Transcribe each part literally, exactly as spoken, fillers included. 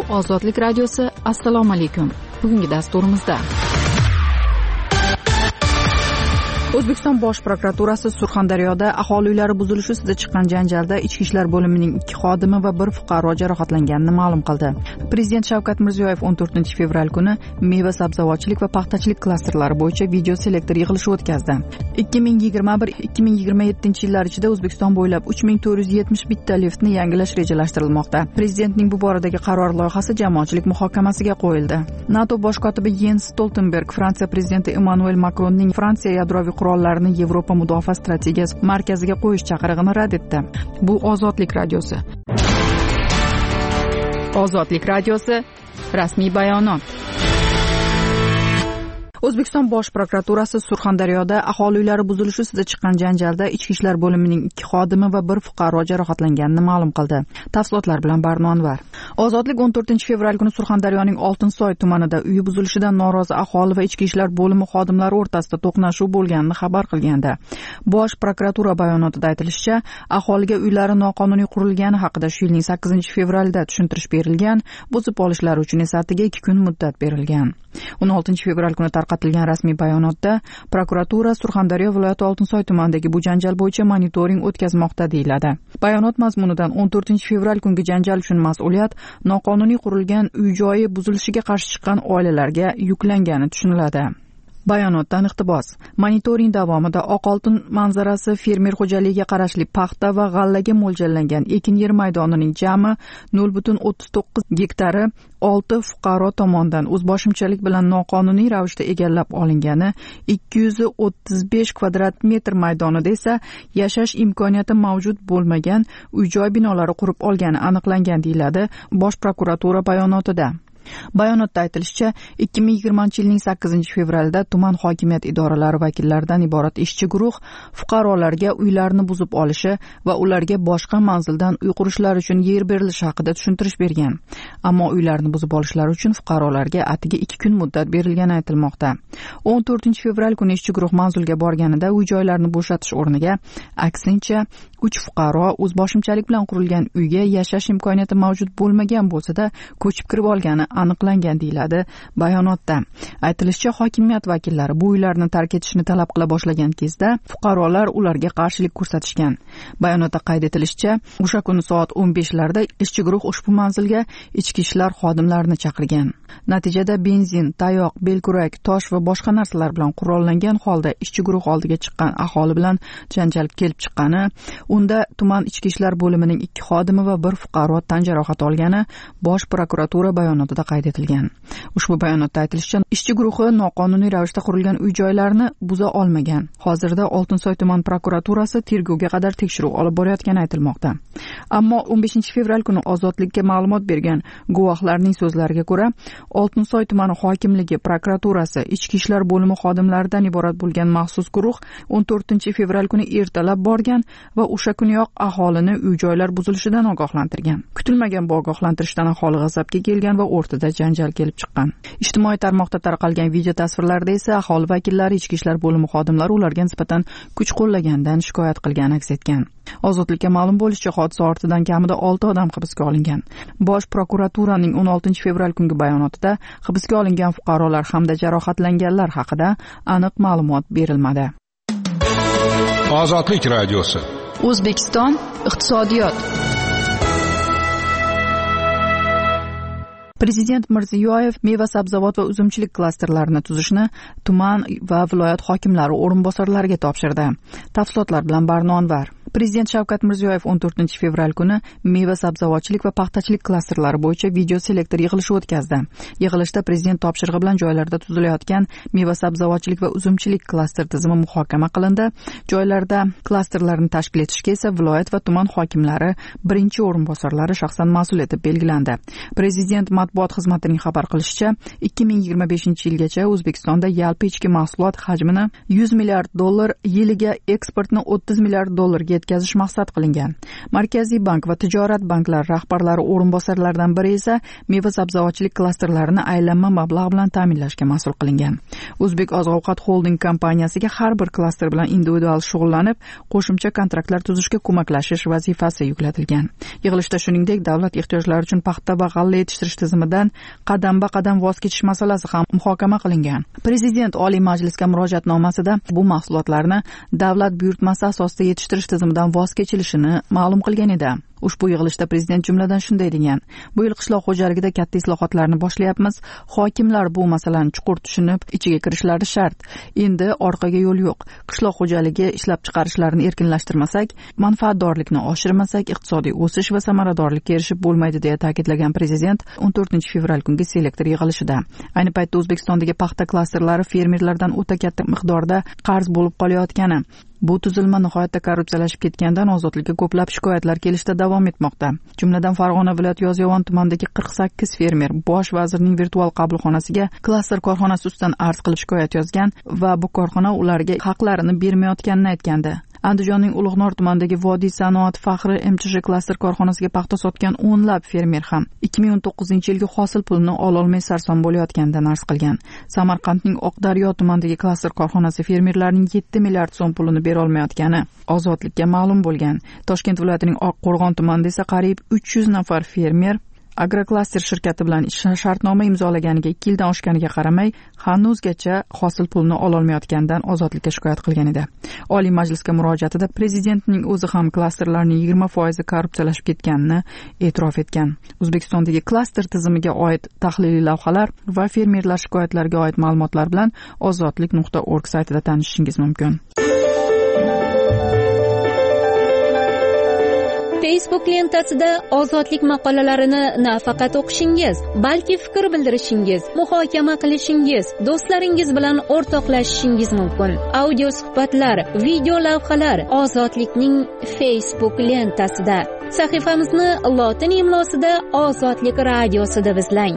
Ozodlik radiosi, assalomu alaykum. Bugungi dasturimizda O'zbekiston Bosh prokuraturasi Surxondaryoda aholi uylari buzilishi ustida chiqqan janjalda Ichki ishlar bo'limining ikki xodimi va bir fuqaro jarohatlanganini ma'lum qildi. Prezident Shavkat Mirziyoyev o'n to'rtinchi fevral kuni meva sabzavotchilik va paxtachilik klasterlari bo'yicha video selektor yig'ilishi o'tkazdi. ikki ming yigirma bir ikki ming yigirma yettinchi yillar ichida O'zbekiston bo'ylab uch ming to'rt yuz yetmish bitta liftni yangilash rejalashtirilmoqda. Prezidentning bu boradagi qaror loyihasi jamoatchilik muhokamasiga qo'yildi. NATO bosh kotibi Jens Stoltenberg Fransiya prezidenti Emmanuel Macronning Fransiya yadroviy qurollarni Yevropa mudofaa strategiyasi markaziga qo'yish chaqirig'ini rad etdi. Bu Ozodlik radiosi. Ozodlik radiosi rasmiy bayonot. O'zbekiston Bosh prokuraturasi Surxondaryoda aholi uylari buzilishi ustida chiqqan janjalda Ichki ishlar bo'limining ikki xodimi va bir fuqaro jarohatlanganini ma'lum qildi. Tafsilotlar bilan Barno Anvar. Ozodlik o'n to'rtinchi fevral kuni Surxondaryoning Oltinsoy tumanida uyi buzilishidan norozi aholi va Ichki ishlar bo'limi xodimlari o'rtasida to'qnashuv bo'lganini xabar qilganda, Bosh prokuratura bayonotida aytilishicha, aholiga uylari noqonuniy qurilgani haqida shu yilning sakkizinchi fevralida tushuntirish berilgan, buzib olishlari uchun esa atigi ikki kun muddat berilgan. o'n oltinchi fevral kuni tarqatilgan rasmiy bayonotda prokuratura Surxondaryo viloyati Oltinsoy tumanidagi bu janjal bo'yicha monitoring o'tkazmoqda deyiladi. Bayonot mazmunidan o'n to'rtinchi fevral kungi janjal uchun mas'uliyat noqonuniy qurilgan uy-joyi buzilishiga qarshi chiqqan oilalarga yuklangani tushuniladi. Bayonotdan iqtibos. Monitoring davomida Oqoltin manzarasi fermer xo'jaligiga qarashli paxta va g'allaga mo'ljallangan ekin yer maydonining jami nol butun o'ttiz to'qqiz gektari olti fuqaro tomonidan o'zboshimchalik bilan noqonuniy ravishda egallab olingani, ikki yuz o'ttiz besh kvadrat metr maydonida esa yashash imkoniyati mavjud bo'lmagan uy-joy binolari qurib olgani aniqlangan deyiladi Bosh prokuratura bayonotida. Bayonotda aytilishicha, ikki ming yigirmanchi yilning sakkizinchi fevralida tuman hokimiyat idoralari vakillaridan iborat ishchi guruh fuqarolarga uylarni buzib olishi va ularga boshqa manzildan uy qurishlari uchun yer berilishi haqida tushuntirish bergan. Ammo uylarni buzib olishlari uchun fuqarolarga atigi ikki kun muddat berilgani aytilmoqda. o'n to'rtinchi fevral kuni ishchi guruh manzilga borganida uy-joylarni bo'shatish o'rniga aksincha uch fuqaro o'zboshimchalik bilan qurilgan uyga yashash imkoniyati mavjud bo'lmagan bo'lsa-da ko'chib kirib olgani aniqlangan deyiladi bayonotda. Aytilishicha, hokimiyat vakillari bu uylarni tark etishni talab qila boshlagan kezda fuqarolar ularga qarshilik ko'rsatishgan. Bayonotda qayd etilishicha, o'sha kuni soat o'n beshlarda ishchi guruh ushbu manzilga ichki ishlar xodimlarini chaqirgan. Natijada benzin, tayoq, belkurak, tosh va boshqa narsalar bilan qurollangan holda ishchi guruh oldiga chiqqan aholi bilan janjal kelib chiqqani, unda tuman ichki ishlar bo'limining ikki xodimi va bir fuqaro tan jarohati olgani Bosh prokuratura bayonotida qayd etilgan. Ushbu bayonotda aytilishicha, ishchi guruhi noqonuniy ravishda qurilgan uy-joylarni buza olmagan. Hozirda Oltinsoy tuman prokuraturasi tergovga qadar tekshiruv olib borayotgani aytilmoqda. Ammo o'n beshinchi fevral kuni Ozodlikka ma'lumot bergan guvohlarning so'zlariga ko'ra, Oltinsoy tumani hokimligi, prokuraturasi, ichki ishlar bo'limi xodimlaridan iborat bo'lgan maxsus guruh o'n to'rtinchi fevral kuni ertalab borgan va o'sha kuniyoq aholini uy-joylar buzilishidan ogohlantirgan. Kutilmagan bu ogohlantirishdan aholi g'azabga kelgan va o'rtada janjal kelib chiqqan. Ijtimoiy tarmoqda tarqalgan video tasvirlarda esa aholi vakillari ichki ishlar bo'limi xodimlari ularga nisbatan kuch qo'llagandan shikoyat qilgani aks etgan. Ozodlikka ma'lum bo'lishicha, hodisa ortidan kamida olti odam hibsga olingan. Bosh prokuraturaning o'n oltinchi fevral kungi bayonotida hibsga olingan fuqarolar hamda jarohatlanganlar haqida aniq ma'lumot berilmadi. Ozodlik radiosi. O'zbekiston iqtisodiyot. Prezident Mirziyoyev meva sabzavot va uzumchilik klasterlarini tuzishni tuman va viloyat hokimlari o'rinbosarlariga topshirdi. Tafsilotlar bilan Barno Anvar. Prezident Shavkat Mirziyoyev o'n to'rtinchi fevral kuni meva sabzavotchilik va paxtachilik klasterlari bo'yicha video selektor yig'ilishi o'tkazdi. Yig'ilishda prezident topshirig'i bilan joylarda tuzilayotgan meva sabzavotchilik va uzumchilik klaster tizimi muhokama qilindi. Joylarda klasterlarni tashkil etishga esa viloyat va tuman hokimlari birinchi o'rinbosarlari shaxsan mas'ul etib belgilandi. Prezident matbuot xizmatining xabar qilishicha, ikki ming yigirma beshinchi yilgacha O'zbekistonda yalpi ichki mahsulot hajmini yuz milliard dollar, yiliga eksportni o'ttiz milliard dollarga yetkazish maqsad qilingan. Markaziy bank va tijorat banklari rahbarlari o'rinbosarlaridan biri esa meva sabzavotchilik klasterlarini aylanma mablag' bilan ta'minlashga mas'ul qilingan. O'zbek oziq-ovqat holding kompaniyasiga har bir klaster bilan individual shug'ullanib, qo'shimcha kontraktlar tuzishga ko'maklashish vazifasi yuklatilgan. Yig'ilishda shuningdek davlat ehtiyojlari uchun paxta va g'alla yetishtirish tizimidan qadam-ba-qadam voz kechish masalasi ham muhokama qilingan. Prezident Oliy Majlisga murojaatnomasida bu mahsulotlarni davlat buyurtmasi asosida yetishtirish tizimidan voz kechilishini ma'lum qilgan edi. Ushbu yig'ilishda prezident jumladan shunday degan: bu yil qishloq xo'jaligida katta islohotlarni boshlayapmiz. Hokimlar bu masalani chuqur tushunib, ichiga kirishlari shart. Endi orqaga yo'l yo'q. Qishloq xo'jaligi ishlab chiqarishlarini erkinlashtirmasak, manfaatdorlikni oshirmasak, iqtisodiy o'sish va samaradorlikka erishib bo'lmaydi deya ta'kidlagan prezident o'n to'rtinchi fevral kungi selektor yig'ilishida. Ayni paytda O'zbekistondagi paxta klasterlari fermerlardan o'ta katta miqdorda qarz bo'lib qolayotgani, bu tuzilma nihoyatda korrupsiyalashib ketgandan ozodlikka ko'plab shikoyatlar kelishda davom etmoqda. Jumladan Farg'ona viloyati Yozyovon tumanidagi qirq sakkiz fermer bosh vazirning virtual qabulxonasiga klaster korxonasi ustidan arz qilib shikoyat yozgan va bu korxona ularga haqlarini bermayotganini aytgandi. Andijonning Ulug'nor tumanidagi Vodiy sanoat faxri M Ch J klaster korxonasiga paxta sotgan o'nlab fermer ham ikki ming o'n to'qqizinchi yilgi hosil pulini ololmay sarson bo'layotganidan arz qilgan. Samarqandning Oqdaryo tumanidagi klaster korxonasi fermerlarning yetti milliard so'm pulini bera olmayotgani ozodlikka ma'lum bo'lgan. Toshkent viloyatining Oqqo'rg'on tumanida esa qariyb uch yuz nafar fermer Agroklaster shirkati bilan shartnoma imzolaganiga ikki yildan oshganiga qaramay, hanuzgacha hosil pulni ololmayotganidan ozodlikka shikoyat qilgan edi. Oliy Majlisga murojaatida prezidentning o'zi ham klasterlarning yigirma foizi korrupsiyalashib ketganini e'tirof etgan. O'zbekistondagi klaster tizimiga oid tahliliy lavhalar va fermerlar shikoyatlariga oid ma'lumotlar bilan ozodlik nuqta org saytida tanishishingiz mumkin. Facebook lentasida ozodlik maqolalarini nafaqat o'qishingiz, balki fikr bildirishingiz, muhokama qilishingiz, do'stlaringiz bilan o'rtoqlashishingiz mumkin. Audio suhbatlar, video lavhalar ozodlikning Facebook lentasida. Sahifamizni lotin imlosida Ozodlik radiosida deb izlang.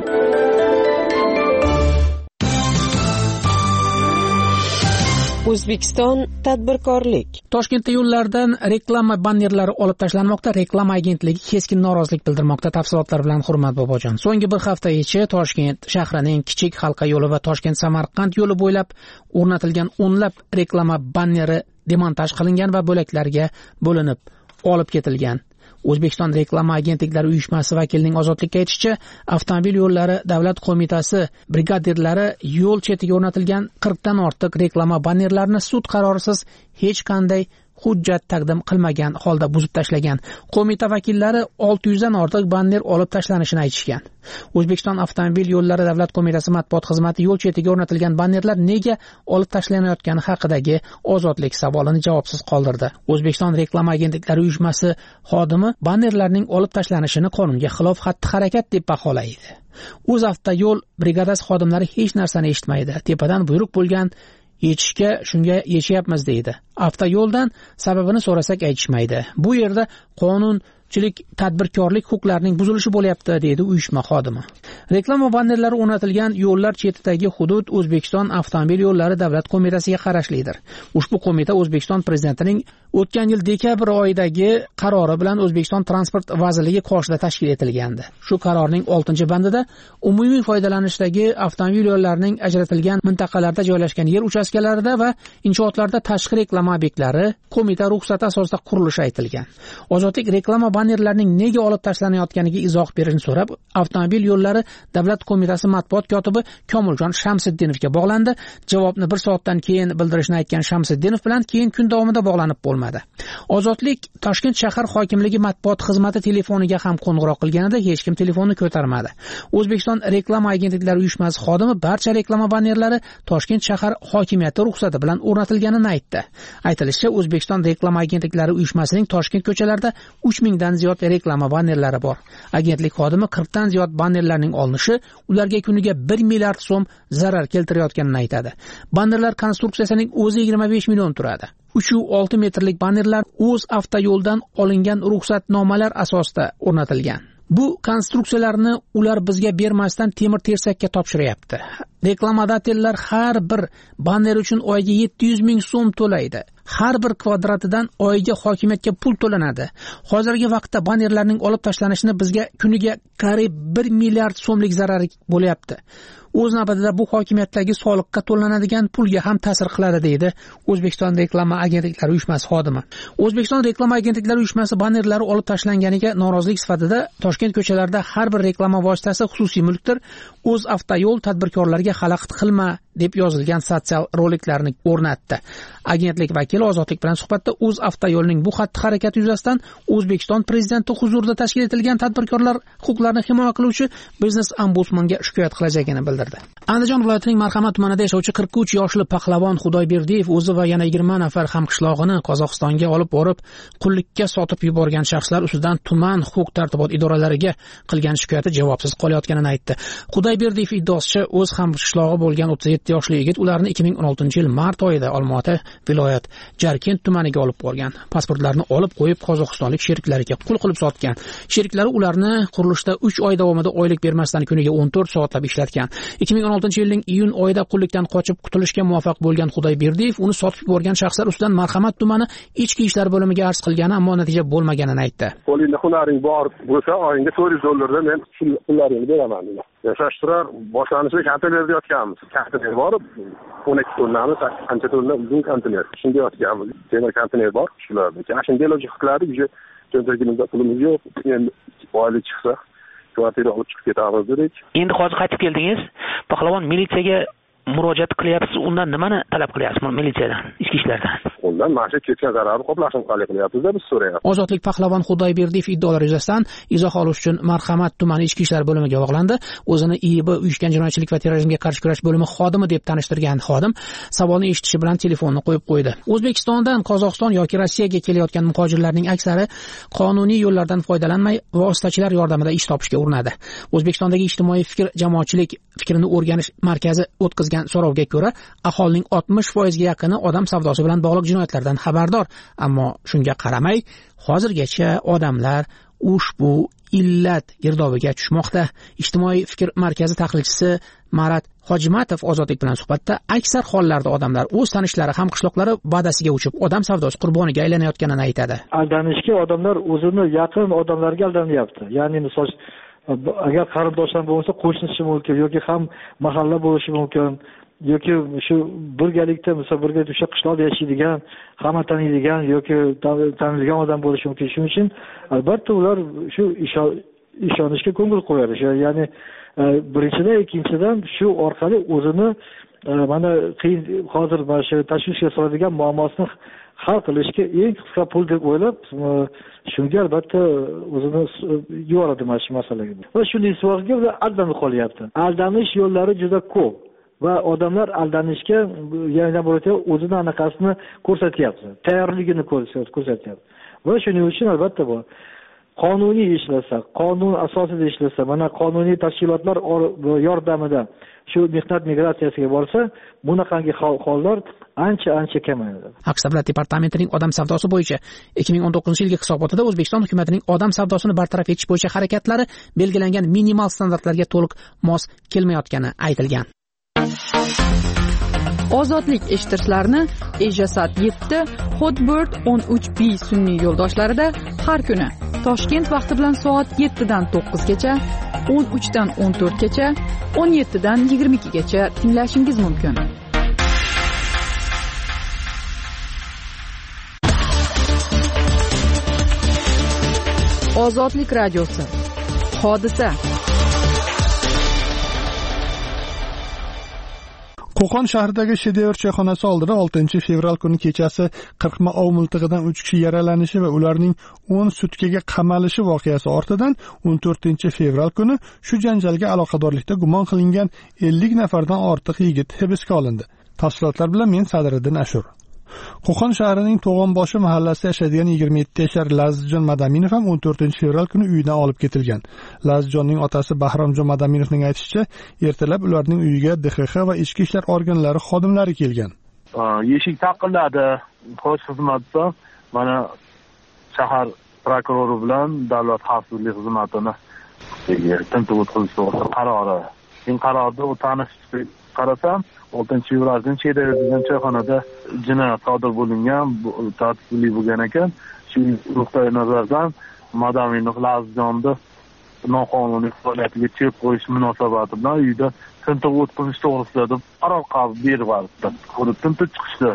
O'zbekiston tadbirkorlik. Toshkentda yo'llardan reklama bannerlari olib tashlanmoqda. Reklama agentligi keskin norozilik bildirmoqda. Tafsilotlar bilan Hurmat Bobojon. So'nggi bir hafta ichi Toshkent shahrining Kichik halqa yo'li va Toshkent-Samarqand yo'li bo'ylab o'rnatilgan o'nlab reklama banneri demontaj qilingan va bo'laklarga bo'linib olib ketilgan. O'zbekiston reklama agentliklari uyushmasi vakilining ozodlikka aytishicha, avtomobil yo'llari davlat qo'mitasi brigadirlari yo'l chetiga o'rnatilgan qirqdan ortiq reklama bannerlarini sud qarorisiz hech qanday hujjat taqdim qilmagan holda buzib tashlagan. Qo'mita vakillari olti yuzdan ortiq banner olib tashlanishini aytishgan. O'zbekiston avtomobil yo'llari davlat qo'mitasi matbuot xizmati yo'l chetiga o'rnatilgan bannerlar nega olib tashlanayotgani haqidagi ozodlik savolini javobsiz qoldirdi. O'zbekiston reklama agentliklari uyushmasi xodimi bannerlarning olib tashlanishini qonunga xilof xatti-harakat deb baholaydi. O'zavtoyo'l brigadasi xodimlari hech narsani eshitmaydi. Tepadan buyruq bo'lgan yechishga shunga yechyapmiz deydi. Avtoyo'ldan sababini so'rasak aytishmaydi. Bu yerda qonunchilik, tadbirkorlik huquqlarining buzilishi bo'lyapti, deydi uyushma xodimi. Reklama bannerlari o'rnatilgan yo'llar chetidagi hudud O'zbekiston avtomobil yo'llari davlat qo'mitasiga qarashlidir. Ushbu qo'mita O'zbekiston prezidentining o'tgan yil dekabr oyidagi qarori bilan O'zbekiston transport vazirligi qoshida tashkil etilgandi. Shu qarorning oltinchi bandida umumiy foydalanishdagi avtomobil yo'llarining ajratilgan mintaqalarda joylashgan yer uchastkalarida va inshootlarda tashqi reklama obyektlari qo'mita ruxsati asosida qurilishi aytilgan. Ozodlik reklama bannerlarining nega olib tashlanayotganiga izoh berishni so'rab, avtomobil yo'llari davlat qo'mitasi matbuot kotibi Komiljon Shamsiddinovga bog'landi. Javobni bir soatdan keyin bildirishni aytgan Shamsiddinov bilan keyin kun davomida bog'lanib bo'lmadi. Ozodlik Toshkent shahar hokimligi matbuot xizmati telefoniga ham qo'ng'iroq qilganida hech kim telefonni ko'tarmadi. O'zbekiston reklama agentliklari uyushmasi xodimi barcha reklama bannerlari Toshkent shahar hokimiyati ruxsati bilan o'rnatilganini aytdi. Aytilishicha, O'zbekiston reklama agentliklari uyushmasining Toshkent ko'chalarida uch mingdan ziyod reklama bannerlari bor. Agentlik xodimi qirqdan ziyod bannerlarning olinishi ularga kuniga bir milliard so'm zarar keltirayotganini aytadi. Bannerlar konstruksiyasining o'zi yigirma besh million turadi. uch nuqta olti metrlik bannerlar o'z avtoyo'ldan olingan ruxsatnomalar asosida o'rnatilgan. Bu konstruksiyalarni ular bizga bermasdan temir tersakka topshiryapti. Reklamadatellar har bir banner uchun oyiga yetti yuz ming so'm to'laydi. har bir kvadratidan oyiga hokimiyatga pul to'lanadi. Hozirgi vaqtda bannerlarning olib tashlanishini bizga kuniga qariyb bir milliard so'mlik zarar bo'lyapti. O'z navbatida bu hokimiyatdagi soliqqa to'lanadigan pulga ham ta'sir qiladi, deydi O'zbekiston reklama agentliklari uyushmasi xodimi. O'zbekiston reklama agentliklari uyushmasi bannerlari olib tashlanganiga norozilik sifatida Toshkent ko'chalarida har bir reklama vositasi xususiy mulkdir, O'z avtoyo'l tadbirkorlarga xalaqit qilma deb yozilgan sotsial roliklarni o'rnatdi. Agentlik vakili Ozodlik bilan suhbatda O'z avtoyo'lning bu xatti-harakati yuzasidan O'zbekiston prezidenti huzurida tashkil etilgan tadbirkorlar huquqlarini himoya qiluvchi biznes ombudsmanga shikoyat qilajagini bildirdi. Andijon viloyatining Marhamat tumanida yashovchi qirq uch yoshli pahlavon Xudoyberdiyev o'zi va yana yigirma nafar hamqishlog'ini Qozog'istonga olib borib qullikka sotib yuborgan shaxslar ustidan tuman huquq-tartibot idoralariga qilgan shikoyati javobsiz qolayotganini aytdi. Xudoyberdiyev iddaosicha o'z hamqishlog'i bo'lgan o'ttiz yetti yoshli yigit ularni ikki ming o'n oltinchi yil mart oyida Olmaota viloyat Jarkent tumaniga olib borgan. Pasportlarni olib qo'yib Qozog'istonlik sheriklariga qul qilib sotgan. Sheriklari ularni qurilishda uch oy davomida oylik bermasdan kuniga o'n to'rt soatlab ishlatgan. ikki ming o'n oltinchi yilning iyun oyida qullikdan qochib qutulishga muvaffaq bo'lgan Xudoyberdiyev uni sotib yuborgan shaxslar ustidan Marhamat tumani ichki ishlar bo'limiga arz qilgani, ammo natija bo'lmaganini aytdi. Qo'lingda hunaring bor bo'lsa, oyinga to'rt yuz dollarda men pullaringni beraman dedi. Yashash turar boshlanishda konteynerda yotganmiz. Konteyner bor, o'n ikki tonnamiz, qancha tonna uzun konteyner. Shunga yotganmiz. Temir konteyner bor shularda. Shunga iloj qiladi, uje cho'ntagimizda pulimiz yo'q. Endi oylik chiqsa kvartira olib chiqib ketamiz dedik. Endi hozir qaytib keldingiz. Pahlavon militsiyaga murojaat qilyapsiz. Undan nimani talab qilyapsiz militsiyadan, ichki ishlardan? Undan mana ketgan zararni qoplashni qalay qilyapsiz-da biz so'rayapmiz. Ozodlik pahlavon Xudoyberdiyev iddaolari yuzasidan izoh olish uchun Marhamat tumani ichki ishlar bo'limiga bog'landi. O'zini I I B uyushgan jinoyatchilik va terrorizmga qarshi kurash bo'limi xodimi deb tanishtirgan xodim savolni eshitishi bilan telefonni qo'yib qo'ydi. O'zbekistondan Qozog'iston yoki Rossiyaga kelayotgan muhojirlarning aksari qonuniy yo'llardan foydalanmay vositachilar yordamida ish topishga urinadi. O'zbekistondagi ijtimoiy fikr jamoatchilik fikrini o'rganish markazi o'tkazgan so'rovga ko'ra, aholining oltmish foizga yaqini odam savdosi bilan bog'liq jinoyatlardan xabardor, ammo shunga qaramay hozirgacha odamlar ushbu illat girdobiga tushmoqda. Ijtimoiy fikr markazi tahlilchisi Marat Hojimatov Ozodlik bilan suhbatda aksar hollarda odamlar o'z tanishlari, hamqishloqlari va'dasiga uchib odam savdosi qurboniga aylanayotganini aytadi. Aldanishga odamlar o'zini yaqin odamlarga aldanyapti. Ya'ni misol agar qarindoshlar bo'lsa qo'shnisi mumkin yoki ham mahalla bo'lishi mumkin yoki shu birgalikda misol birga o'sha qishloqda yashaydigan, hamma taniydigan yoki tanilgan odam bo'lishi mumkin. Shuning uchun albatta ular shu ishonishga ko'ngil qo'yadi. Ya'ni birinchidan, ikkinchidan shu orqali o'zini mana qiyin hozir mana shu tashvishga soladigan muammosini hal qilishga eng qisqa pul deb o'ylab, shunga albatta o'zini yuboradi mana shu masalaga. Va shuning sababli ular aldanib qolyapti. Aldanish yo'llari juda ko'p va odamlar aldanishga yana bo'lsa o'zini anaqasini ko'rsatyapti, tayyorligini ko'rsatyapti. Va shuning uchun albatta bu qonuniy ishlasa, qonun asosida ishlasa, mana qonuniy tashkilotlar yordamida shu mehnat migratsiyasiga borsa, bunaqangi hollar ancha-ancha kamayadi. Aqsh Davlat departamentining odam savdosi bo'yicha ikki ming o'n to'qqizinchi yilgi hisobotida O'zbekiston hukumatining odam savdosini bartaraf etish bo'yicha harakatlari belgilangan minimal standartlarga to'liq mos kelmayotgani aytilgan. Ozodlik eshittirishlarni Ejasat yetti, Hotbird o'n uch B sun'iy yo'ldoshlarida har kuni Toshkent vaqti bilan soat yettidan to'qqizgacha, o'n uchdan o'n to'rtgacha, o'n yettidan yigirma ikkigacha tinglashingiz mumkin. Ozodlik radiosi. Hodisa. Qo'qon shahridagi Shedevr choyxonasi oldida oltinchi fevral kuni kechasi qirqma ov miltig'idan uch kishi yaralanishi va ularning o'n sutkaga qamalishi voqeasi ortidan o'n to'rtinchi fevral kuni shu janjalga aloqadorlikda gumon qilingan ellik nafardan ortiq yigit hibsga olindi. Tafsilotlar bilan men Sadriddin Ashur. Qo'qon shahrining To'g'onboshi mahallasida yashaydigan yigirma yetti yashar Lazizjon Madaminov ham o'n to'rtinchi fevral kuni uyidan olib ketilgan. Lazizjonning otasi Bahromjon Madaminovning aytishicha, ertalab ularning uyiga D X X va ichki ishlar organlari xodimlari kelgan. Eshik taqilladi. Xo'sh xizmatda mana shahar prokurori bilan davlat xavfsizlik xizmatini tintuv o'tkazishga qarori. Men qarorda u tanish qarasam oltinchi fevraldan Chedevr degan choyxonada jinoyat sodir bo'lingan, tartibli bo'lgan ekan. Shu nuqtai nazardan Madaminov Lazizjonni noqonuniy faoliyatiga chek qo'yish munosabati bilan uyda tintuv o'tkazish to'g'risida deb qaror qabul beryapti. Ko'rib tintuv chiqishdi.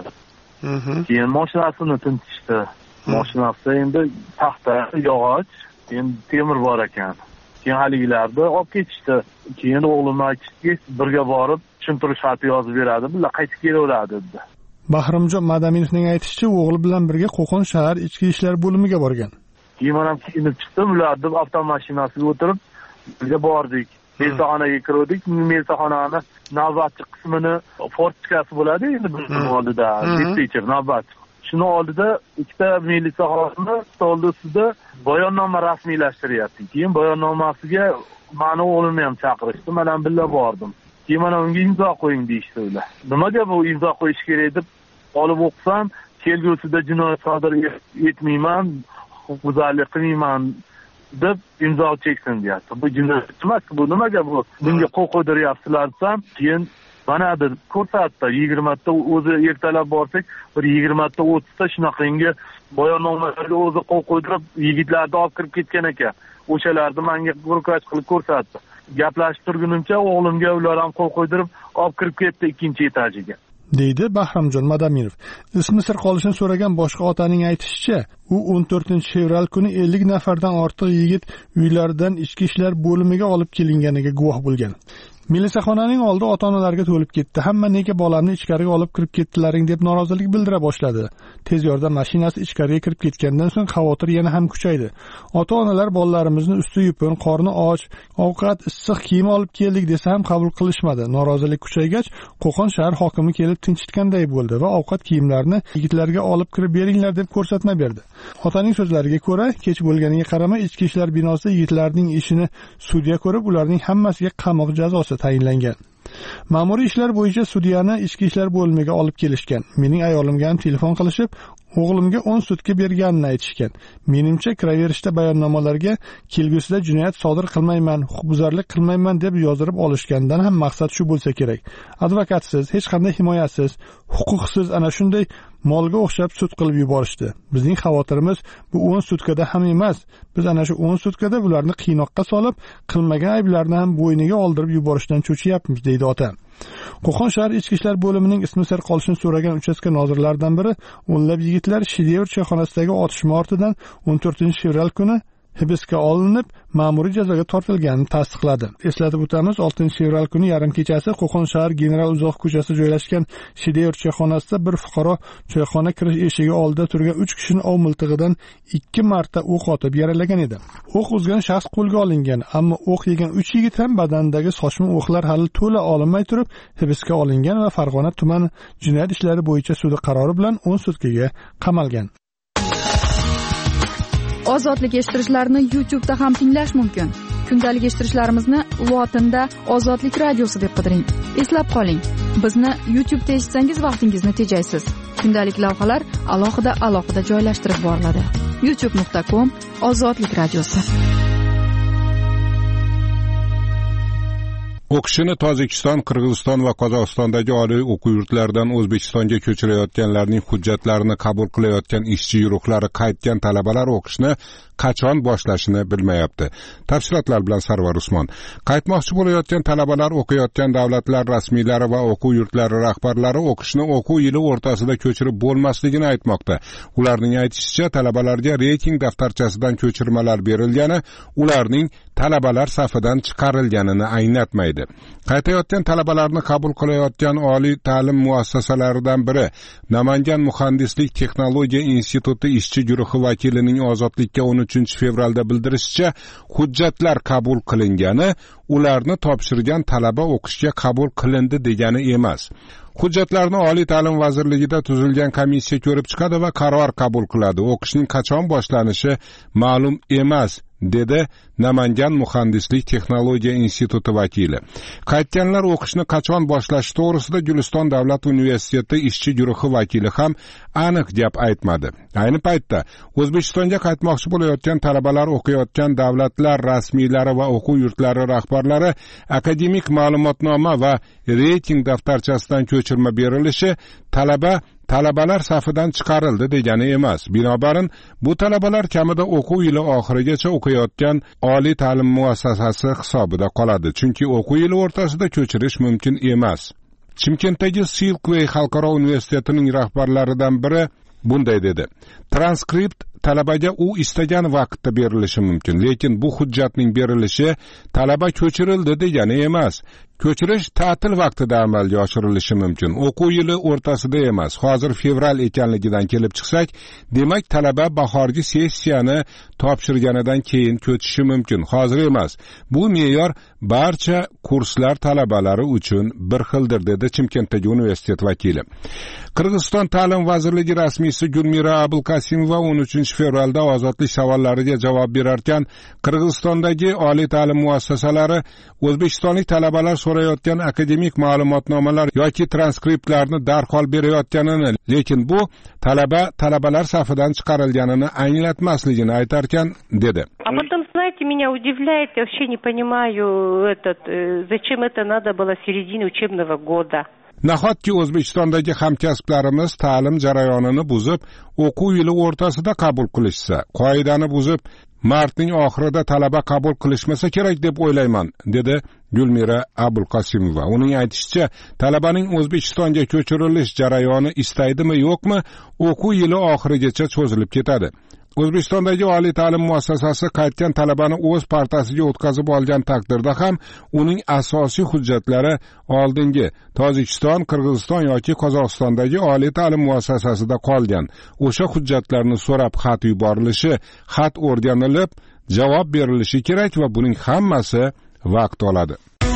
Keyin mashinasini tintishdi. Mashinasida endi taxta, yog'och, endi temir bor ekan. Keyin haligilarni olib ketishdi. Keyin o'g'lim aytdiki, birga borib tushuntirish xati yozib beradi, bular qaytib kelaveradi dedi. Bahrimjon Madaminovning aytishicha, o'g'li bilan birga Qo'qon shahar ichki ishlar bo'limiga borgan. Keyin ham kiyinib chiqdim, ular deb avtomashinasiga o'tirib birga bordik. Mezbonxonaga kirdik. Mezbonxonani navbatchi qismini fortikasi bo'ladi, endi bizning oldida dispetcher navbatchi. Shuni oldida ikkita militsiya xodimi stolda ustida bayonnoma rasmiylashtiryapti. Keyin bayonnomasiga meni o'g'limni ham chaqirishdi. Men ham birga bordim. Keyin mana unga imzo qo'ying deyishdi ular. Nimaga bu imzo qo'yish kerak deb olib o'qsam, kelgusida jinoyat sodir etmayman, huquqbuzarlik qilmayman deb imzo cheksin deyapti. Bu jinoyat emas, bu nimaga bu? Bunga qo'l qo'ydiryapsizlar desam, keyin mana deb ko'rsatdi. yigirma ta o'zi ertalab borsak, bir yigirma ta o'ttiz ta shunaqangi bayonnomalarga o'zi qo'l qo'ydirib, yigitlarni olib kirib ketgan ekan. O'shalarni menga guruch qilib ko'rsatdi. Gaplashib turgunimcha o'g'limga ular ham qo'l qo'ydirib olib kirib ketdi ikkinchi etajiga. deydi Bahramjon Madaminov. Ismi sir qolishini so'ragan boshqa otaning aytishicha, u o'n to'rtinchi fevral kuni ellik nafardan ortiq yigit uylaridan ichki ishlar bo'limiga olib kelinganiga guvoh bo'lgan. Milisaxonaning oldi ota-onalarga to'lib ketdi. Hamma nega bolamni ichkariga olib kirib ketdilaring deb norozilik bildira boshladi. Tez yordam mashinasi ichkariga kirib ketgandan so'ng xavotir yana ham kuchaydi. Ota-onalar bolalarimizni usti yupun, qorni och, ovqat, issiq kiyim olib keldik desa ham qabul qilishmadi. Norozilik kuchaygach, Qo'qon shahar hokimi kelib tinchitganday bo'ldi va ovqat kiyimlarni yigitlarga olib kirib beringlar deb ko'rsatma berdi. Otaning so'zlariga ko'ra, kech bo'lganiga qaramay ichki ishlar binosida yigitlarning ishini sudya ko'rib, ularning hammasiga qamoq jazosi tayinlangan. Ma'muriy ishlar bo'yicha sudyani ichki ishlar bo'limiga olib kelishgan. Mening ayolimga ham telefon qilishib, o'g'limga o'n sutka berganini aytishgan. Menimcha kiraverishda bayonnomalarga kelgusida jinoyat sodir qilmayman, huquqbuzarlik qilmayman deb yozdirib olishgandan ham maqsad shu bo'lsa kerak. Advokatsiz, hech qanday himoyasiz, huquqsiz ana shunday molga o'xshab sud qilib yuborishdi. Bizning xavotirimiz bu o'n sutkada ham emas. Biz ana shu o'n sutkada ularni qiynoqqa solib, qilmagan ayblarini ham bo'yniga oldirib yuborishdan cho'chiyapmiz, deydi ota. Qo'qon shahar ichki ishlar bo'limining ismi sir qolishini so'ragan uchastka nozirlaridan biri o'nlab yigitlar Chedevr choyxonasidagi otishma ortidan o'n to'rtinchi fevral kuni hibsga olinib, ma'muriy jazoga tortilganini tasdiqladi. Eslatib o'tamiz, oltinchi fevral kuni yarim kechasi Qo'qon shahar General Uzoq ko'chasida joylashgan Chedevr choyxonasida bir fuqaro choyxona kirish eshigi oldida turgan uch kishining ov miltig'idan ikki marta o'q otib yaralagan edi. O'q uzgan shaxs qo'lga olingan, ammo o'q yegan uch yigit ham badanidagi sochma o'qlar hali to'la olinmay turib hibsga olingan va Farg'ona tumani jinoyat ishlari bo'yicha sudi qarori bilan o'n sutkaga qamalgan. Ozodlik eshittirishlarni YouTube'da ham tinglash mumkin. Kundalik eshittirishlarimizni lotinda Ozodlik radiosi deb qidiring. Eslab qoling, bizni YouTube'da eshitsangiz vaqtingizni tejaysiz. Kundalik lavhalar alohida alohida joylashtirib boriladi. youtube nuqta com Ozodlik radiosi. O'qishini Tojikiston, Qirg'iziston va Qozog'istondagi oliy o'quv yurtlaridan O'zbekistonga ko'chirayotganlarning hujjatlarini qabul qilayotgan ishchi guruhlari qaytgan talabalar o'qishni qachon boshlashini bilmayapti. Tafsilotlar bilan Sarvar Usmon. Qaytmoqchi bo'layotgan talabalar o'qiyotgan davlatlar rasmiylari va o'quv yurtlari rahbarlari o'qishni o'quv yili o'rtasida ko'chirib bo'lmasligini aytmoqda. Ularning aytishicha, talabalarga reyting daftarchasidan ko'chirmalar berilgani, ularning talabalar safidan chiqarilganini anglatmaydi. Qaytayotgan talabalarni qabul qilayotgan oliy ta'lim muassasalaridan biri Namangan muhandislik texnologiya instituti ishchi guruhi vakilining Ozodlikka o'n uchinchi fevralda bildirishicha, hujjatlar qabul qilingani ularni topshirgan talaba o'qishga qabul qilindi degani emas. Hujjatlarni Oliy ta'lim vazirligida tuzilgan komissiya ko'rib chiqadi va qaror qabul qiladi. O'qishning qachon boshlanishi ma'lum emas, dedi Namangan muhandislik texnologiya instituti vakili. Qaytganlar o'qishni qachon boshlashi to'g'risida Guliston davlat universiteti ishchi guruhi vakili ham aniq gap aytmadi. Ayni paytda O'zbekistonga qaytmoqchi bo'layotgan talabalar o'qiyotgan davlatlar rasmiylari va o'quv yurtlari rahbarlari akademik ma'lumotnoma va reyting daftarchasidan ko'chirma berilishi talaba talabalar safidan chiqarildi degani emas. Binobarin bu talabalar kamida o'quv yili oxirigacha o'qiyotgan oliy ta'lim muassasasi hisobida qoladi, chunki o'quv yili o'rtasida ko'chirish mumkin emas. Chimkentdagi Silkway xalqaro universitetining rahbarlaridan biri bunday dedi: transkript talabaga u istagan vaqtda berilishi mumkin, lekin bu hujjatning berilishi talaba ko'chirildi degani emas. Ko'chirish ta'til vaqtida amalga oshirilishi mumkin, o'quv yili o'rtasida emas. Hozir fevral ekanligidan kelib chiqsak, demak talaba bahorgi sessiyani topshirganidan keyin ko'chishi mumkin, hozir emas. Bu me'yor barcha kurslar talabalari uchun bir xildir, dedi Chimkentdagi universitet vakili. Qirg'iziston ta'lim vazirligi rasmiysi Gulmira Abulqasimova o'n uchinchi fevralda ozodlik savollariga javob berarkan, Qirg'izistondagi oliy ta'lim muassasalari o'zbekistonlik talabalar so'rayotgan akademik ma'lumotnomalar yoki transkriptlarni darhol berayotganini, lekin bu talaba talabalar safidan chiqarilganini anglatmasligini aytarkan, dedi. А потом, знаете, меня удивляет, я вообще не понимаю, этот, зачем это надо было в середине учебного года. Nahotki O'zbekistondagi hamkasblarimiz ta'lim jarayonini buzib, o'quv yili o'rtasida qabul qilishsa, qoidani buzib, martning oxirida talaba qabul qilishmasa kerak deb o'ylayman, dedi Gulmira Abulqasimova. Uning aytishicha, talabaning O'zbekistonga ko'chirilish jarayoni istaydimi yo'qmi, o'quv yili oxirigacha cho'zilib ketadi. O'zbekistondagi oliy ta'lim muassasasi qaytgan talabani o'z partasiga o'tkazib olgan taqdirda ham uning asosiy hujjatlari oldingi Tojikiston, Qirg'iziston yoki Qozog'istondagi oliy ta'lim muassasasida qolgan. O'sha hujjatlarni so'rab xat yuborilishi, xat o'rganilib, javob berilishi kerak va buning hammasi vaqt oladi.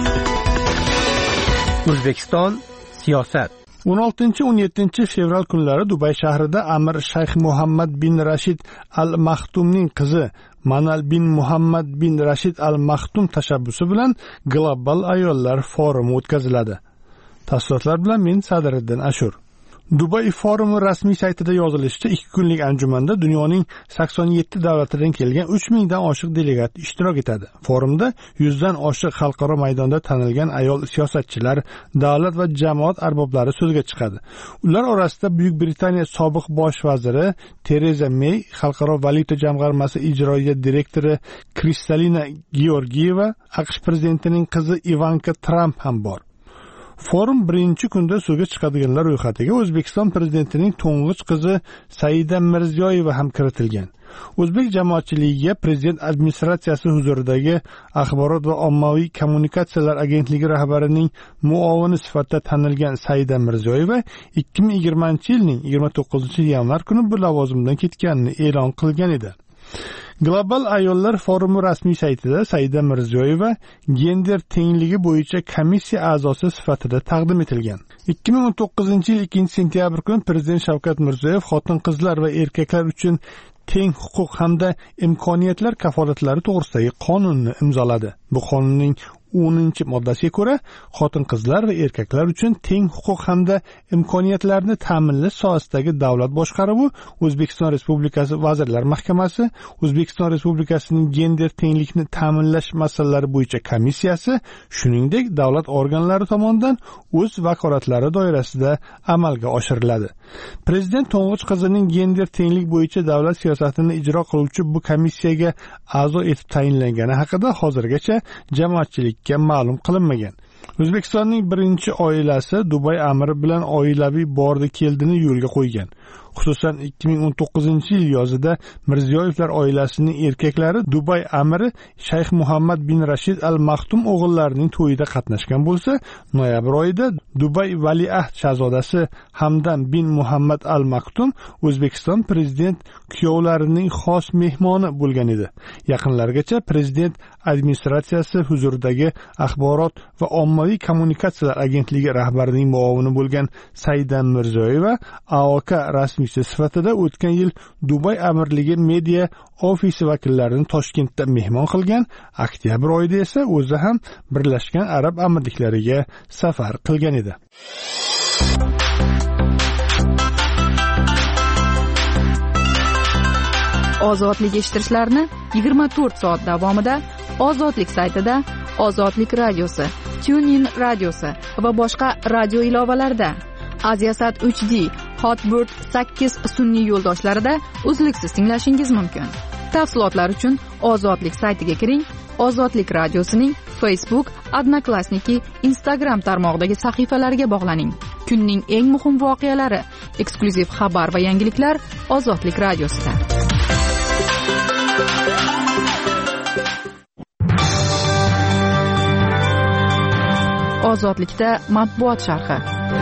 O'zbekiston siyosat. o'n oltinchi o'n yettinchi fevral kunlari Dubay shahrida Amir Shayx Muhammad bin Rashid Al Maxtumning qizi Manal bin Muhammad bin Rashid Al Maxtum tashabbusi bilan Global ayollar forumi o'tkaziladi. Tafsilotlar bilan men Sadiriddin Ashur. Dubay forumi rasmiy saytida yozilishicha, ikki kunlik anjumanda dunyoning sakson yetti davlatidan kelgan uch mingdan oshiq delegat ishtirok etadi. Forumda yuzdan oshiq xalqaro maydonda tanilgan ayol siyosatchilar, davlat va jamoat arboblari so'zga chiqadi. Ular orasida Buyuk Britaniya sobiq bosh vaziri Tereza May, Xalqaro valyuta jamg'armasi ijroiya direktori Kristalina Georgiyeva, AQSh prezidentining qizi Ivanka Tramp ham bor. Forum birinchi kunda so'zga chiqadiganlar ro'yxatiga O'zbekiston prezidentining to'ng'ich qizi Saida Mirziyoyeva ham kiritilgan. O'zbek jamoatchiligiga prezident administratsiyasi huzuridagi axborot va ommaviy kommunikatsiyalar agentligi rahbarining muovini sifatida tanilgan Saida Mirziyoyeva ikki ming yigirmanchi yilning yigirma to'qqizinchi yanvar kuni bu lavozimdan ketganini e'lon qilgan edi. Global ayollar forumi rasmiy saytida Saida Mirziyoyeva gender tengligi bo'yicha komissiya a'zosi sifatida taqdim etilgan. ikki ming o'n to'qqizinchi yil ikkinchi sentyabr kuni Prezident Shavkat Mirziyoyev xotin-qizlar va erkaklar uchun teng huquq hamda imkoniyatlar kafolatlari to'g'risidagi qonunni imzoladi. Bu qonunning o'ninchi moddasiga ko'ra, xotin-qizlar va erkaklar uchun teng huquq hamda imkoniyatlarni ta'minlash sohasidagi davlat boshqaruvi O'zbekiston Respublikasi Vazirlar Mahkamasi, O'zbekiston Respublikasining gender tenglikni ta'minlash masalalari bo'yicha komissiyasi, shuningdek davlat organlari tomonidan o'z vakolatlari doirasida amalga oshiriladi. Prezident to'ng'ich qizining gender tenglik bo'yicha davlat siyosatini ijro qiluvchi bu komissiyaga a'zo etib tayinlangani haqida hozirgacha jamoatchilik ma'lum qilinmagan. O'zbekistonning birinchi oilasi Dubay amiri bilan oilaviy bordi keldini yo'lga qo'ygan. Xususan ikki ming o'n to'qqizinchi yil yozida Mirziyoyevlar oilasining erkaklari Dubay amiri Shayx Muhammad bin Rashid Al Maxtum o'g'illarining to'yida qatnashgan bo'lsa, noyabr oyida Dubay valiahd shahzodasi Hamdan bin Muhammad Al Maxtum O'zbekiston prezident kuyovlarining xos mehmoni bo'lgan edi. Yaqinlargacha prezident administratsiyasi huzuridagi axborot va ommaviy kommunikatsiyalar agentligi rahbarining muovini bo'lgan Saida Mirziyoyeva A O K rasmiy rasmiysi sifatida o'tgan yil Dubay amirligi media ofisi vakillarini Toshkentda mehmon qilgan, oktyabr oyida esa o'zi ham Birlashgan Arab Amirliklariga safar qilgan edi. Ozodlik eshittirishlarni yigirma to'rt soat davomida Ozodlik saytida, Ozodlik radiosi, TuneIn radiosi va boshqa radio ilovalarida, Aziasat uch D, Hotbird sakkiz sun'iy yo'ldoshlarida uzluksiz tinglashingiz mumkin. Tafsilotlar uchun Ozodlik saytiga kiring. Ozodlik radiosining Facebook, Odnoklassniki, Instagram tarmog'idagi sahifalariga bog'laning. Kunning eng muhim voqealari, eksklyuziv xabar va yangiliklar Ozodlik radiosida. Ozodlikda matbuot sharhi.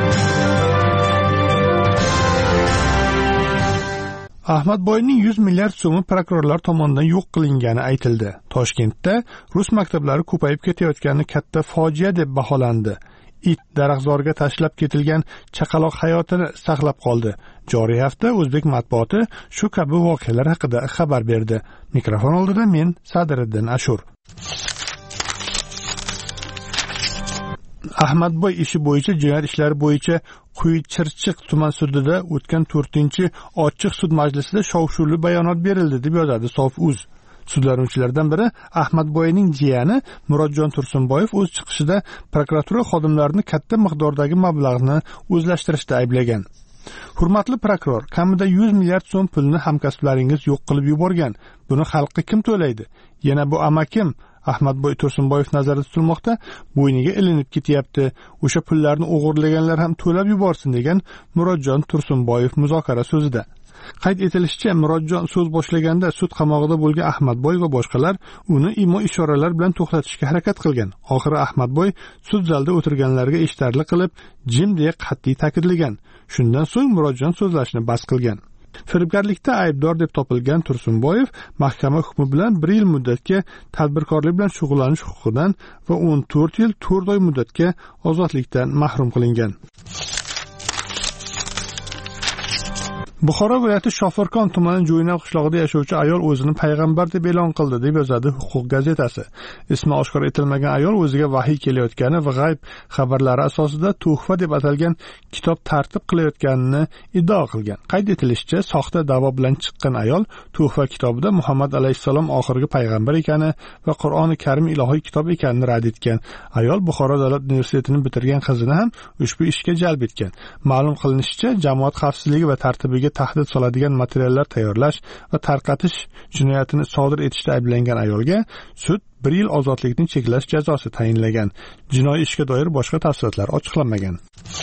Ahmadboyning yuz milliard so'mi prokurorlar tomonidan yo'q qilingani aytildi. Toshkentda rus maktablari ko'payib ketayotgani katta fojia deb baholandi. It daraxtzorga tashlab ketilgan chaqaloq hayotini saqlab qoldi. Joriy hafta o'zbek matbuoti shu kabi voqealar haqida xabar berdi. Mikrofon oldida men Sadiriddin Ashur. Ahmadboy ishi bo'yicha jinoyat ishlari bo'yicha Quyi-Chirchiq tuman sudida o'tgan to'rtinchi ochiq sud majlisida shov-shuvli bayonot berildi deb yozadi Sof.uz. Sudlanuvchilardan biri Ahmadboyning jiyani Murodjon Tursunboyev o'z chiqishida prokuratura xodimlarini katta miqdordagi mablag'ni o'zlashtirishda ayblagan. Hurmatli prokuror, kamida yuz milliard so'm pulni hamkasblaringiz yo'q qilib yuborgan. Buni xalqqa kim to'laydi? Yana bu amakim Ahmadboy Tursunboyev nazarda tutilmoqda, bo'yniga ilinib ketyapti. O'sha pullarni o'g'irlaganlar ham to'lab yuborsin degan Murodjon Tursunboyev muzokara so'zida. Qayd etilishicha, Murodjon so'z boshlaganda sud qamoqida bo'lgan Ahmadboy va boshqalar uni imo-ishoralar bilan to'xtatishga harakat qilgan. Oxiri Ahmadboy sud zalida o'tirganlarga eshittirli qilib, jim deya qat'iy ta'kidlagan. Shundan so'ng Murodjon so'zlashni bas qilgan. Firibgarlikda aybdor deb topilgan Tursunboyev mahkama hukmi bilan bir yil muddatga tadbirkorlik bilan shug'ullanish huquqidan va o'n to'rt yil to'rt oy muddatga ozodlikdan mahrum qilingan. Buxoro viloyati Shofirkon tumani Jo'ynal qishlog'ida yashovchi ayol o'zini payg'ambar deb e'lon qildi deb yozadi Huquq gazetasi. Ismi oshkor etilmagan ayol o'ziga vahiy kelayotgani va g'ayb xabarlari asosida tuhfa deb atalgan kitob tartib qilayotganini iddao qilgan. Qayd etilishicha, soxta da'vo bilan chiqqan ayol tuhfa kitobida Muhammad alayhissalom oxirgi payg'ambar ekani va Qur'oni Karim ilohiy kitob ekanini rad etgan. Ayol Buxoro davlat universitetini bitirgan qizini ham ushbu ishga jalb etgan. Ma'lum qilinishicha, jamoat xavfsizligi va tartibiga tahdid soladigan materiallar tayyorlash va tarqatish jinoyatini sodir etishda ayblangan ayolga sud bir yil ozodlikni cheklash jazosi tayinlagan. Jinoiy ishga doir boshqa tafsilotlar ochiqlanmagan.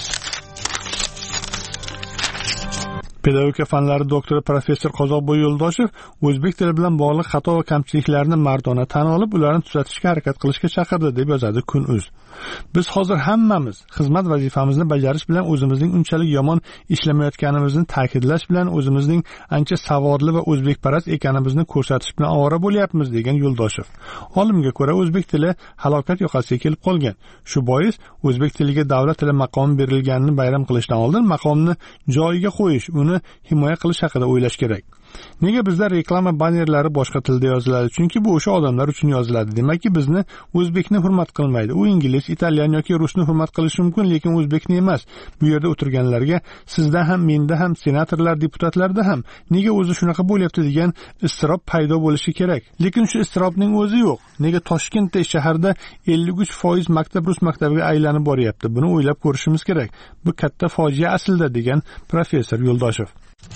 Pedagogika fanlari doktori professor Qozoqboy Yo'ldoshev o'zbek tili bilan bog'liq xato va kamchiliklarni mardona tan olib, ularni tuzatishga harakat qilishga chaqirdi deb yozadi Kun.uz. Biz hozir hammamiz xizmat vazifamizni bajarish bilan o'zimizning unchalik yomon ishlamayotganimizni ta'kidlash bilan o'zimizning ancha savodli va o'zbekparast ekanimizni ko'rsatish bilan ovora bo'lyapmiz degan Yo'ldoshev. Olimga ko'ra, o'zbek tili halokat yoqasiga kelib qolgan. Shu bois o'zbek tiliga davlat tili maqomi berilganini bayram qilishdan oldin maqomni joyiga qo'yish, uni himoya qilish haqida o'ylash kerak. Nega bizda reklama bannerlari boshqa tilda yoziladi? Chunki bu o'sha odamlar uchun yoziladi. Demakki, bizni o'zbekni hurmat qilmaydi. U ingliz, italyan yoki rusni hurmat qilishi mumkin, lekin o'zbekni emas. Bu yerda o'tirganlarga, sizda ham, menda ham, senatorlar, deputatlarda ham nega o'zi shunaqa bo'lyapti degan iztirob paydo bo'lishi kerak. Lekin shu iztirobning o'zi yo'q. Nega Toshkentda shaharda ellik uch foiz maktab rus maktabiga aylanib boryapti? Buni o'ylab ko'rishimiz kerak. Bu katta fojia aslida degan professor Yo'ldoshev.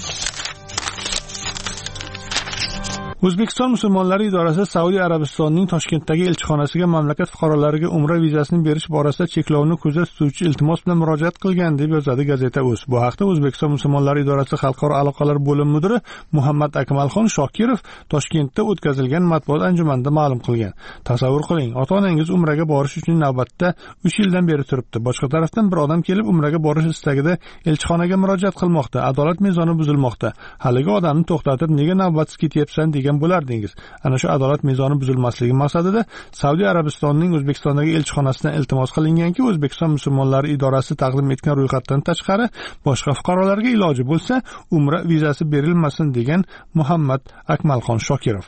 O'zbekiston musulmonlari idorasi Saudiya Arabistonining Toshkentdagi elchixonasiga mamlakat fuqarolariga umra vizasini berish borasida cheklovni ko'zda tutuvchi iltimos bilan murojaat qilgan deb yozadi Gazeta.uz. Bu haqda O'zbekiston musulmonlari idorasi xalqaro aloqalar bo'limi mudiri Muhammad Akmalxon Shokirov Toshkentda o'tkazilgan matbuot anjumanida ma'lum qilgan. Tasavvur qiling, ota-onangiz umraga borish uchun navbatda uch yildan beri turibdi. Boshqa tarafdan bir odam kelib umraga borish istagida elchixonaga murojaat qilmoqda. Adolat mezoni buzilmoqda. Haligi odamni to'xtatib, nega navbatsiz ketyapsan degan bilgan bo'lardingiz. Ana shu adolat mezoni buzilmasligi maqsadida Saudiya Arabistonining O'zbekistondagi elchixonasidan iltimos qilinganki, O'zbekiston musulmonlari idorasi taqdim etgan ro'yxatdan tashqari boshqa fuqarolarga iloji bo'lsa umra vizasi berilmasin degan Muhammad Akmalxon Shokirov.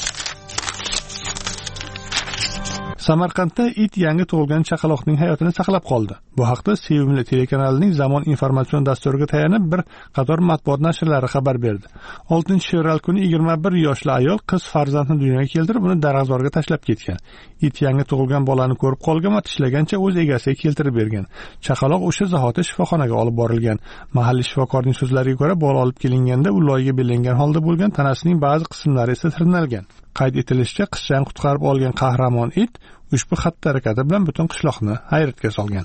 Samarqandda it yangi tug'ilgan chaqaloqning hayotini saqlab qoldi. Bu haqda Sevimli telekanalining Zamon informatsion dasturiga tayanib bir qator matbuot nashrlari xabar berdi. oltinchi fevral kuni yigirma bir yoshli ayol qiz farzandni dunyoga keltirib, uni daraxtzorga tashlab ketgan. It yangi tug'ilgan bolani ko'rib qolgan va tishlagancha o'z egasiga keltirib bergan. Chaqaloq o'sha zahoti shifoxonaga olib borilgan. Mahalliy shifokorning so'zlariga ko'ra, bola olib kelinganda u loyiga belangan holda bo'lgan, tanasining ba'zi qismlari esa tirnalgan. Qayd etilishicha, qizchani qutqarib olgan qahramon it ushbu xatti-harakati bilan butun qishloqni hayratga solgan.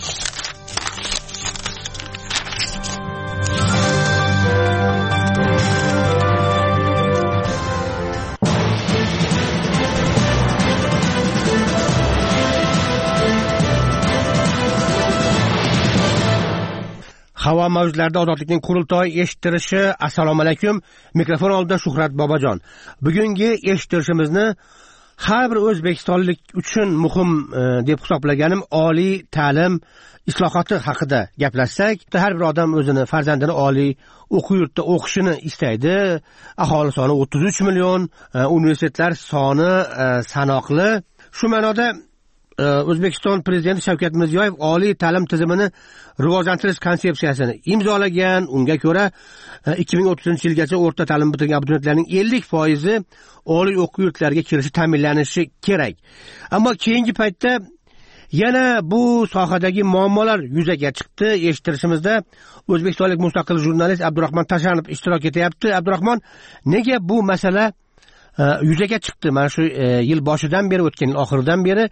Havo mavjlarida ozodlikning qurultoyi eshittirishi. Assalomu alaykum. Mikrofon oldida Shuhrat Bobojon. Bugungi eshittirishimizni har bir o'zbekistonlik uchun muhim e, deb hisoblaganim oliy ta'lim islohoti haqida gaplashsak, har bir odam o'zini farzandini oliy o'quv yurtida o'qishini istaydi. Aholi soni o'ttiz uch million, e, universitetlar soni e, sanoqli. Shu ma'noda O'zbekiston prezidenti Shavkat Mirziyoyev oliy ta'lim tizimini rivojlantirish konsepsiyasini imzolagan. Unga ko'ra ikki ming o'ttizinchi yilgacha o'rta ta'lim bitirgan abituriyentlarning ellik foizi oliy o'quv yurtlariga kirishi ta'minlanishi kerak. Ammo keyingi paytda yana bu sohadagi muammolar yuzaga chiqdi. Eshittirishimizda o'zbekistonlik mustaqil jurnalist Abdurahmon Tashanov ishtirok etyapti. Abdurahmon, nega bu masala yuzaga chiqdi? Mana shu yil boshidan beri, o'tgan yil oxiridan beri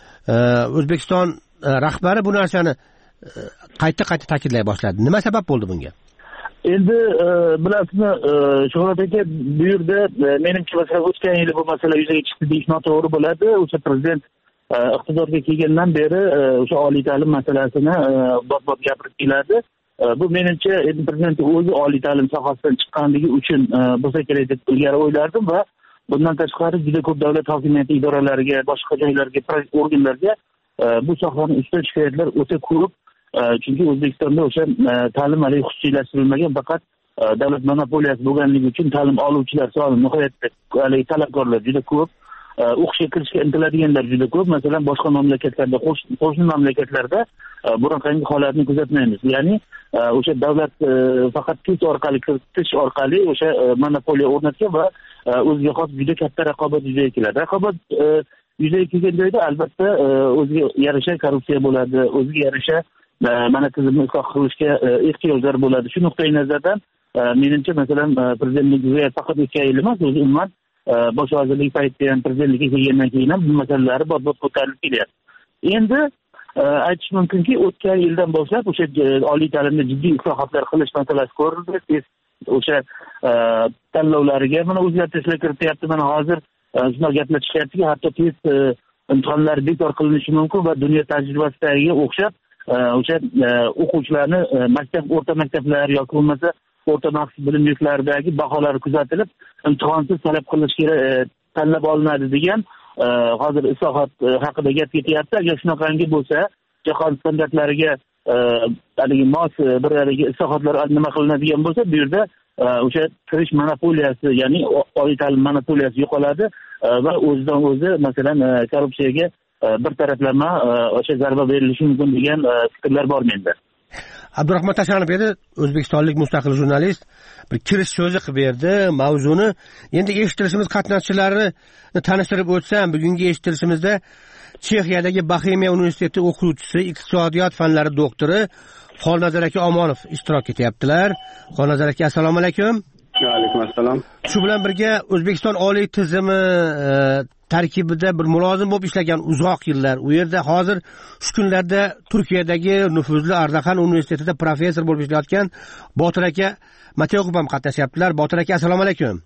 O'zbekiston rahbari bu narsani qayta-qayta ta'kidlay boshladi. Nima sabab bo'ldi bunga? Endi bilasizmi, Shuhrat aka, bu yerda menimcha masalan o'tgan yili bu masala yuzaga chiqdi deyish noto'g'ri bo'ladi. O'sha prezident iqtidorga kelgandan beri o'sha oliy ta'lim masalasini bot-bot gapirib keladi. Bu menimcha endi prezident o'zi oliy ta'lim sohasidan chiqqanligi uchun bo'lsa kerak deb ilgari o'ylardim va bundan tashqari juda ko'p davlat hokimiyati idoralariga, boshqa joylarga, organlarga bu sohaning ustidan shikoyatlar o'ta ko'p. Chunki O'zbekistonda o'sha ta'lim hali xususiylashtirilmagan, faqat davlat monopoliyasi bo'lganligi uchun ta'lim oluvchilar soni nihoyatda hali talabgorlar juda ko'p. O'qishga kirishga intiladiganlar juda ko'p. Masalan, boshqa mamlakatlarda, qo'shni mamlakatlarda bunaqangi holatni kuzatmaymiz. Ya'ni o'sha davlat faqat test orqali kiritish orqali o'sha monopoliya o'rnatgan va o'ziga xos juda katta raqobat yuzaga keladi. Raqobat yuzaga kelgan joyda albatta o'ziga yarasha korrupsiya bo'ladi, o'ziga yarasha mana tizimni isloh qilishga ehtiyojlar bo'ladi. Shu nuqtai nazardan menimcha masalan prezidentlik faqat o'tgan yil emas, o'zi umuman bosh vazirlik paytida ham prezidentlikka kelgandan keyin ham bu masalalar bot-bot ko'tarilib kelyapti. Endi aytish mumkinki, o'tgan yildan boshlab o'sha oliy ta'limda jiddiy islohotlar qilish masalasi ko'rildi. O'sha tanlovlariga mana o'zgartirishlar kirityapti. Mana hozir shunday gaplar chiqyaptiki, hatto test imtihonlari bekor qilinishi mumkin va dunyo tajribasiga o'xshab o'sha o'quvchilarni maktab, o'rta maktablar yoki bo'lmasa o'rta maxsus bilim yurtlaridagi baholari kuzatilib, imtihonsiz talab qilish kerak, tanlab olinadi degan hozir islohot haqida gap ketyapti. Agar shunaqangi bo'lsa, jahon standartlariga haligi mos bir haligi islohotlar nima qilinadigan bo'lsa, bu yerda o'sha kirish monopoliyasi, ya'ni oliy ta'lim monopoliyasi yo'qoladi va o'zidan o'zi masalan korrupsiyaga bir taraflama o'sha zarba berilishi mumkin degan fikrlar bor menda. Abdurahmon Tashanov edi, o'zbekistonlik mustaqil jurnalist, bir kirish so'zi qilib berdi mavzuni. Endi eshittirishimiz qatnashchilarini tanishtirib o'tsam, bugungi eshittirishimizda Chexiyadagi Boxemiya universiteti o'quvchisi, iqtisodiyot fanlari doktori Xolnazar aka Omonov ishtirok etyaptilar. Xolnazar aka, assalomu alaykum. Va alaykum assalom. Shu bilan birga O'zbekiston oliy tizimi tarkibida bir mulozim bo'lib ishlagan uzoq yillar. U yerda hozir shu kunlarda Turkiyadagi nufuzli Ardahan universitetida professor bo'lib ishlayotgan Botir aka Mateoqub ham qatnashyaptilar. Botir aka, assalomu alaykum.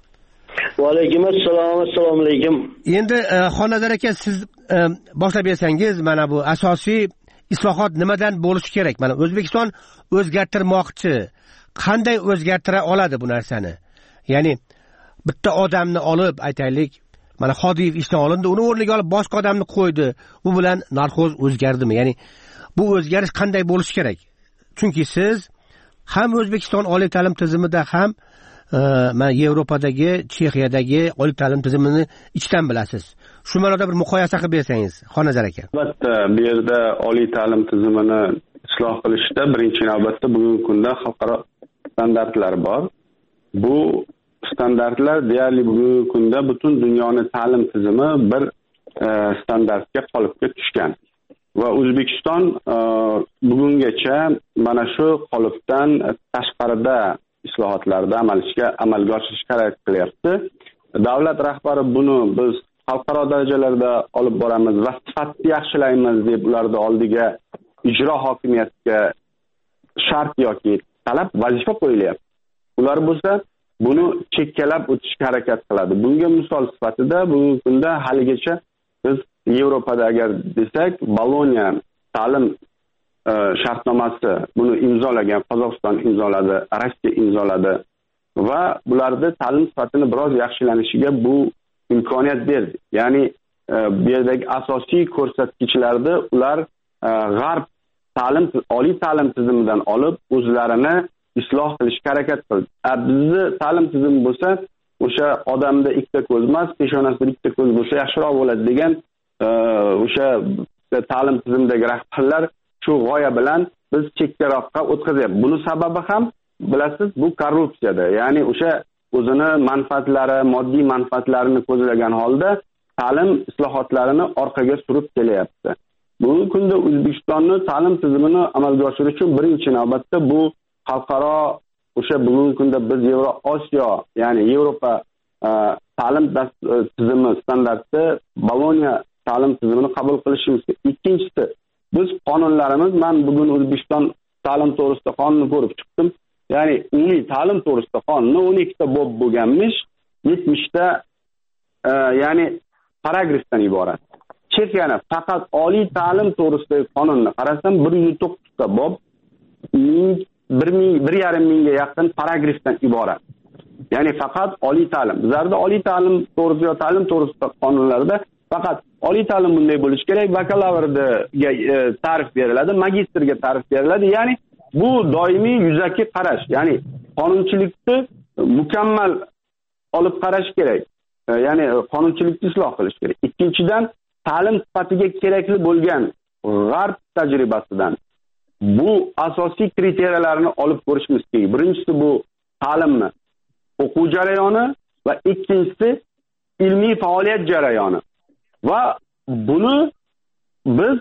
Va alaykum assalom, assalomu alaykum. Endi Xolnazar aka, siz boshlab bersangiz, mana bu asosiy islohot nimadan bo'lishi kerak? Mana O'zbekiston o'zgartirmoqchi. Qanday o'zgartira oladi bu narsani? Ya'ni bitta odamni olib aytaylik, mana Xodiyev ishdan olindi, uni o'rniga olib boshqa odamni qo'ydi. Bu bilan narxoz o'zgardimi? Ya'ni bu o'zgarish qanday bo'lishi kerak? Chunki siz ham O'zbekiston oliy ta'lim tizimida ham mana Yevropadagi, Chexiyadagi oliy ta'lim tizimini ichdan bilasiz. Shu ma'noda bir muqoyasa qilib bersangiz, Xonazar aka. Albatta, bu yerda oliy ta'lim tizimini isloh qilishda birinchi navbatda bugungi kunda xalqaro standartlar bor. Bu standartlar deyarli bugungi kunda butun dunyoning ta'lim tizimi bir standartga qolipga tushgan. Va O'zbekiston bugungacha mana shu qolipdan tashqarida islohotlarda amalga amalga oshirish kerak qilyapti. Davlat rahbari buni biz xalqaro darajalarda olib boramiz va sifatni yaxshilaymiz deb ularni oldiga ijro hokimiyatiga shart yoki talab, vazifa qo'yilyapti. Ular bo'lsa buni chekkalab o'tishga harakat qiladi. Bunga misol sifatida bugungi kunda haligacha biz Yevropada agar desak, Boloniya ta'lim shartnomasi buni imzolagan, Qozog'iston imzoladi, Rossiya imzoladi va bularda ta'lim sifatini biroz yaxshilanishiga bu imkoniyat berdi. Ya'ni bu yerdagi asosiy ko'rsatkichlarda ular g'arb ta'lim, oliy ta'lim tizimidan olib o'zlarini isloh qilishga harakat qildi. Bizni ta'lim tizimi bo'lsa, o'sha odamda ikkita ko'z emas, peshonasida ikkita ko'z bo'lsa yaxshiroq bo'ladi degan o'sha ta'lim tizimidagi rahbarlar shu g'oya bilan biz chekkaroqqa o'tkazyapmiz. Buni sababi ham bilasiz, bu korrupsiyada. Ya'ni o'sha o'zini manfaatlari, moddiy manfaatlarini ko'zlagan holda ta'lim islohotlarini orqaga surib kelyapti. Bugungi kunda O'zbekistonning ta'lim tizimini amalga oshirish uchun birinchi navbatda bu xalqaro o'sha bugungi kunda biz Yevroosiyo, ya'ni Yevropa ta'lim tizimi standarti Boloniya ta'lim tizimini qabul qilishimiz kerak. Ikkinchisi, biz qonunlarimiz, men bugun O'zbekiston ta'lim to'g'risida qonunni ko'rib chiqdim. Ya'ni umumiy ta'lim to'g'risida qonunni o'n ikkita bob bo'lganmish, yetmishta ya'ni paragrafdan iborat. Chexiyani faqat oliy ta'lim to'g'risidagi qonunni qarasam bir yuz to'qqizta bob, bir yarim mingga yaqin paragrafdan iborat. Ya'ni faqat oliy ta'lim. Bizlarda oliy ta'lim to'g'risida, ta'lim to'g'risida qonunlarda faqat oliy ta'lim bunday bo'lishi kerak, bakalavrga ta'rif beriladi, magistrga ta'rif beriladi. Ya'ni bu doimiy yuzaki qarash, ya'ni qonunchilikni mukammal olib qarash kerak. Ya'ni qonunchilikni isloh qilish kerak. Ikkinchidan, ta'lim sifatiga kerakli bo'lgan g'arb tajribasidan bu asosiy kriteriyalarni olib ko'rishimiz kerak. Birinchisi bu ta'limni o'quv jarayoni va ikkinchisi ilmiy faoliyat jarayoni. Va buni biz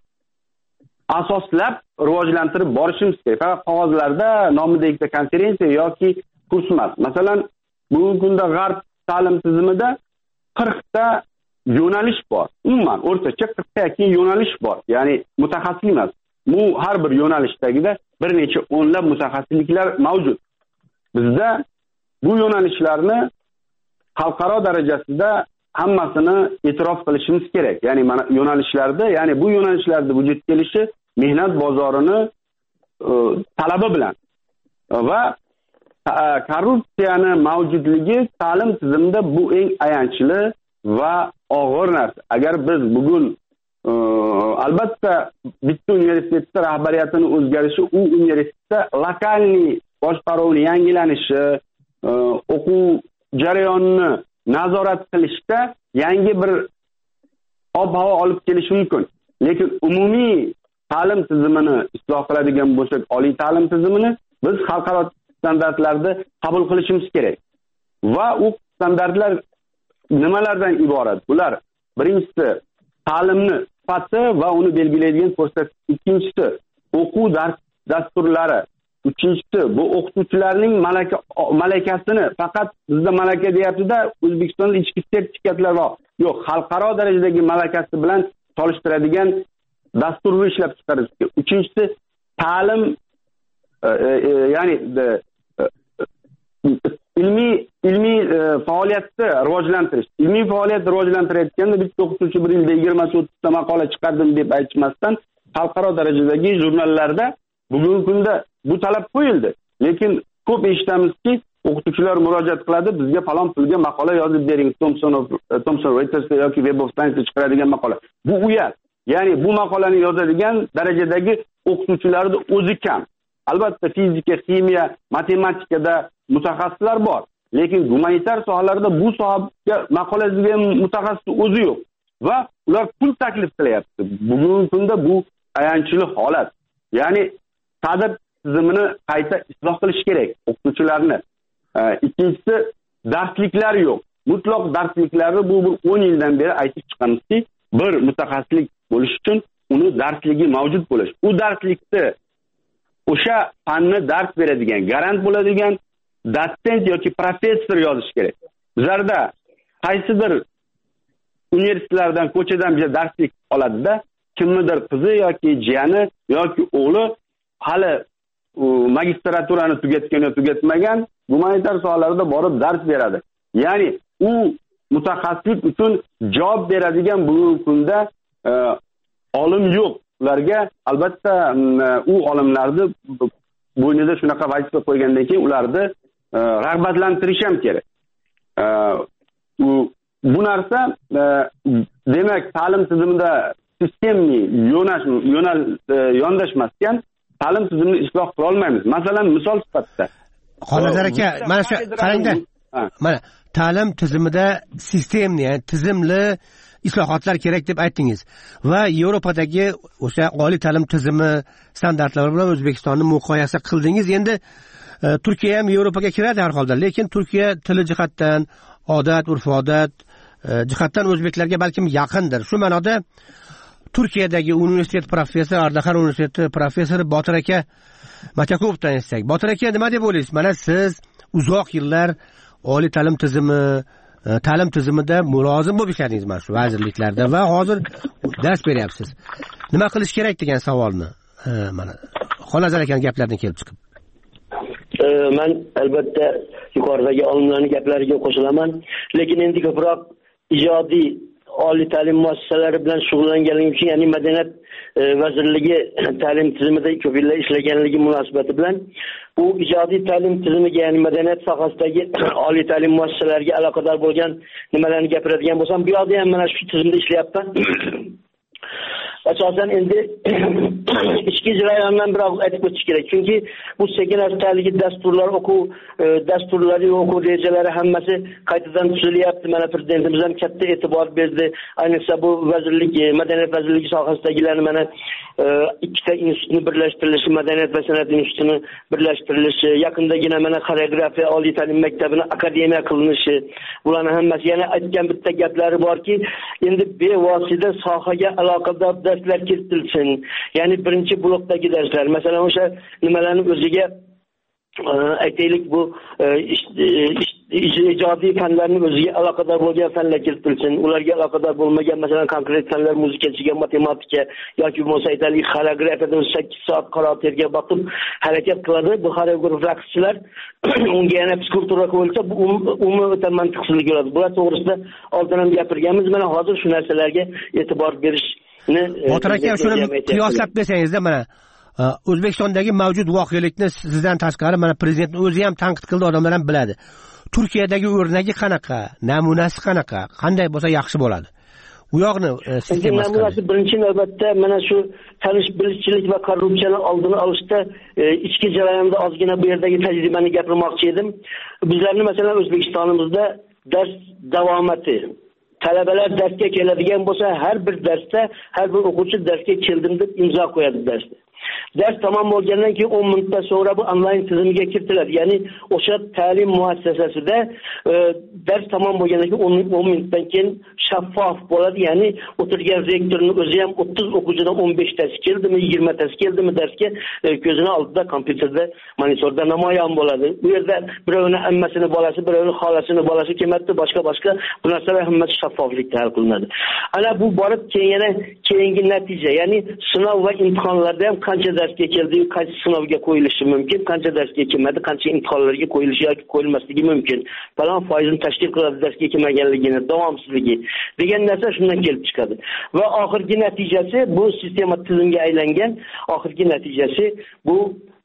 asoslab rivojlantirib borishimiz kerak. Faqat qog'ozlarda nomidagi konferensiya yoki kurs emas. Masalan, bugungi kunda g'arb ta'lim tizimida qirqta yo'nalish bor. Umuman o'rtacha qirqta yaqin yo'nalish bor. Ya'ni mutaxassis emas. Bu har bir yo'nalishdagida bir necha o'nlab mutaxassisliklar mavjud. Bizda bu yo'nalishlarni xalqaro darajasida hammasini e'tirof qilishimiz kerak. Ya'ni mana yo'nalishlarda, ya'ni bu yo'nalishlarda vujud kelishi mehnat bozorini e, talabi bilan va korrupsiyani mavjudligi ta'lim tizimida bu eng ayanchli va og'ir narsa. Agar biz bugun e, albatta bitta universitetda rahbariyatini o'zgarishi, u universitetda lokalniy boshqaruvni yangilanishi, e, o'quv jarayonini nazorat qilishda yangi bir ob-havo olib kelishi mumkin. Lekin umumiy ta'lim tizimini isloh qiladigan bo'lsak, oliy ta'lim tizimini biz xalqaro standartlarda qabul qilishimiz kerak. Va u standartlar nimalardan iborat? Bular birinchisi ta'limni sifati va uni belgilaydigan ko'rsatkich. Ikkinchisi o'quv dasturlari. Uchinchisi bu o'qituvchilarning malaka malakasini, faqat bizda malaka deyapti-da, O'zbekistonda ichki sertifikatlar bor. Yo'q, xalqaro darajadagi malakasi bilan solishtiradigan dasturni ishlab chiqarish. Uchinchisi ta'lim e, e, ya'ni e, ilmiy ilmiy e, faoliyatni rivojlantirish. Ilmiy faoliyatni rivojlantirayotganda bitta o'qituvchi bir yilda yigirma o'ttiz ta maqola chiqardim deb aytmasdan, xalqaro darajadagi jurnallarda bugungi kunda bu talab qo'yildi. Lekin ko'p eshitamizki, o'qituvchilar murojaat qiladi, bizga falon pulga maqola yozib bering, Thomson Thomson Reuters yoki Web of Science chiqaradigan maqola. Bu uyat. Ya'ni bu maqolani yozadigan darajadagi o'qituvchilarning o'zi kam. Albatta fizika, ximiya, matematikada mutaxassislar bor, lekin gumanitar sohalarda bu sohaga maqola yozadigan mutaxassis o'zi yo'q va ular pul taklif qilyapti. Bugungi kunda bu ayanchli holat. Ya'ni ta'lim tizimini qayta isloh qilish kerak o'qituvchilarni. Ikkinchisi, darsliklar yo'q. Mutlaq darsliklarni bu o'n yildan beri aytib chiqamizki, bir mutaxassislik bo'lish uchun uni darsligi mavjud bo'lish. U darslikni o'sha fanni dars beradigan, garant bo'ladigan dotsent yoki professor yozish kerak. Bizlarda qaysidir universitetlardan, ko'chadan bir darslik oladida, kimnidir qizi yoki jiyani yoki o'g'li hali magistraturani tugatgan yoki tugatmagan gumanitar sohalarda borib dars beradi. Ya'ni u mutaxassislik uchun javob beradigan bugungi kunda e, olim yo'q. Ularga albatta u olimlarni bo'ynida shunaqa vazifa qo'ygandan keyin ularni e, rag'batlantirish ham kerak. E, u bu narsa e, demak ta'lim tizimida sistemli yo'nash yo'nal e, yondashmasdan ta'lim tizimini isloh qila olmaymiz. Masalan, misol sifatida Xonazar aka, mana shu qarangda. Mana ta'lim tizimida sistemli, ya'ni tizimli islohotlar kerak deb aytdingiz va Yevropadagi o'sha oliy ta'lim tizimi standartlari bilan O'zbekistonni muqoyasa qildingiz. Endi e, Turkiya ham Yevropaga kiradi har holda, lekin Turkiya tili jihatdan, odat, urf-odat e, jihatdan o'zbeklarga balkim yaqindir. Shu ma'noda Turkiyadagi universitet professori, Ardahan universiteti professori Botir aka Matakovdan eshitsak. Botir aka, nima deb o'ylaysiz? Mana siz uzoq yillar oliy ta'lim tizimi, ta'lim tizimida mulozim bo'lib ishladingiz mana shu vazirliklarda va hozir dars beryapsiz. Nima qilish kerak degan savolni mana Xonazar akaning gaplaridan kelib chiqib. Men albatta yuqoridagi olimlarning gaplariga qo'shilaman, lekin endi ko'proq ijodiy oliy ta'lim muassasalari bilan shug'ullanganim uchun, ya'ni madaniyat e, vazirligi ta'lim tizimida ko'p yillar ishlaganligi munosabati bilan bu ijodiy ta'lim tizimiga, ya'ni madaniyat sohasidagi oliy ta'lim muassasalariga aloqador bo'lgan nimalarni gapiradigan bo'lsam, bu yoqda ham mana shu tizimda ishlayapman. Asosan endi ichki jarayondan biroz aytib o'tish kerak. Chunki bu sekin astaligi dasturlar, o'quv dasturlari, o'quv rejalari hammasi qaytadan tuzilyapti. Mana prezidentimiz ham katta e'tibor berdi. Ayniqsa bu vazirlik, madaniyat vazirligi sohasidagilarni mana ikkita institutni birlashtirilishi, madaniyat va san'at institutini birlashtirilishi, yaqindagina mana xoreografiya oliy ta'lim maktabini akademiya qilinishi, bularning hammasi yana aytgan bitta gaplari borki, endi bevosita sohaga aloqador darslar kiritilsin. Ya'ni birinchi blokdagi darslar, masalan o'sha nimalarni o'ziga aytaylik, bu ijodiy fanlarning o'ziga aloqador bo'lgan fanlar kiritilsin. Ularga aloqador bo'lmagan, masalan, konkret fanlar, muzikachiga, matematika yoki bo'lsa aytaylik xoreografiyada sakkiz soat qaror terga boqib harakat qiladi. Bu xoreograf raqschilar unga yana psixologga qo'yilsa, bu umuman o'ta mantiqsizlik bo'ladi. Bular to'g'risida oldin ham gapirganmiz. Mana hozir shu narsalarga e'tibor berish Botir aka, shuni qiyoslab bersangiz-da, mana O'zbekistondagi mavjud voqelikni sizdan tashqari mana prezidentning o'zi ham tanqid qildi, odamlar ham biladi. Turkiyadagi o'rnagi qanaqa, namunasi qanaqa, qanday bo'lsa yaxshi bo'ladi? U yoqni sistemasi namunasi birinchi navbatda mana shu tanish bilishchilik va korrupsiyani oldini olishda ichki jarayonda ozgina bu yerdagi tajribani gapirmoqchi edim. Bizlarning masalan O'zbekistonimizda dars davomati, talabalar darsga keladigan bo'lsa, har bir darsda har bir o'quvchi darsga keldim deb imzo qo'yadi darsda. Ders tamom bo'lgandan keyin o'n minutdan so'ngra bu onlayn tizimga kiritiladi. Ya'ni o'sha ta'lim muassasasida e, dars tamom bo'lgandan keyin o'n minutdan keyin shaffof bo'ladi. Ya'ni o'tirgan rektorning o'zi ham o'ttiz o'quvchidan o'n beshtasi keldimi, yigirmatasi keldimi darsga e, ko'zini oldida kompyuterda, monitorda namoyon bo'ladi. Bu yerda birovning ammasini bolasi, birovning xolasini bolasi kelmadi, boshqa boshqa bu narsalar hammasi shaffoflikda hal qilinadi. Ana bu borib keyin yana keyingi natija, ya'ni sinov va imtihonlarda ham qancha darsga keldi, qaysi sinovga qo'yilishi mumkin, qancha darsga kelmadi, qancha imtihonlarga qo'yilishi yoki qo'yilmasligi mumkin, falon foizini tashkil qiladi darsga kelmaganligini, davomsizligi degan narsa shundan kelib chiqadi. Va oxirgi natijasi bu sistema tizimga aylangan, oxirgi natijasi bu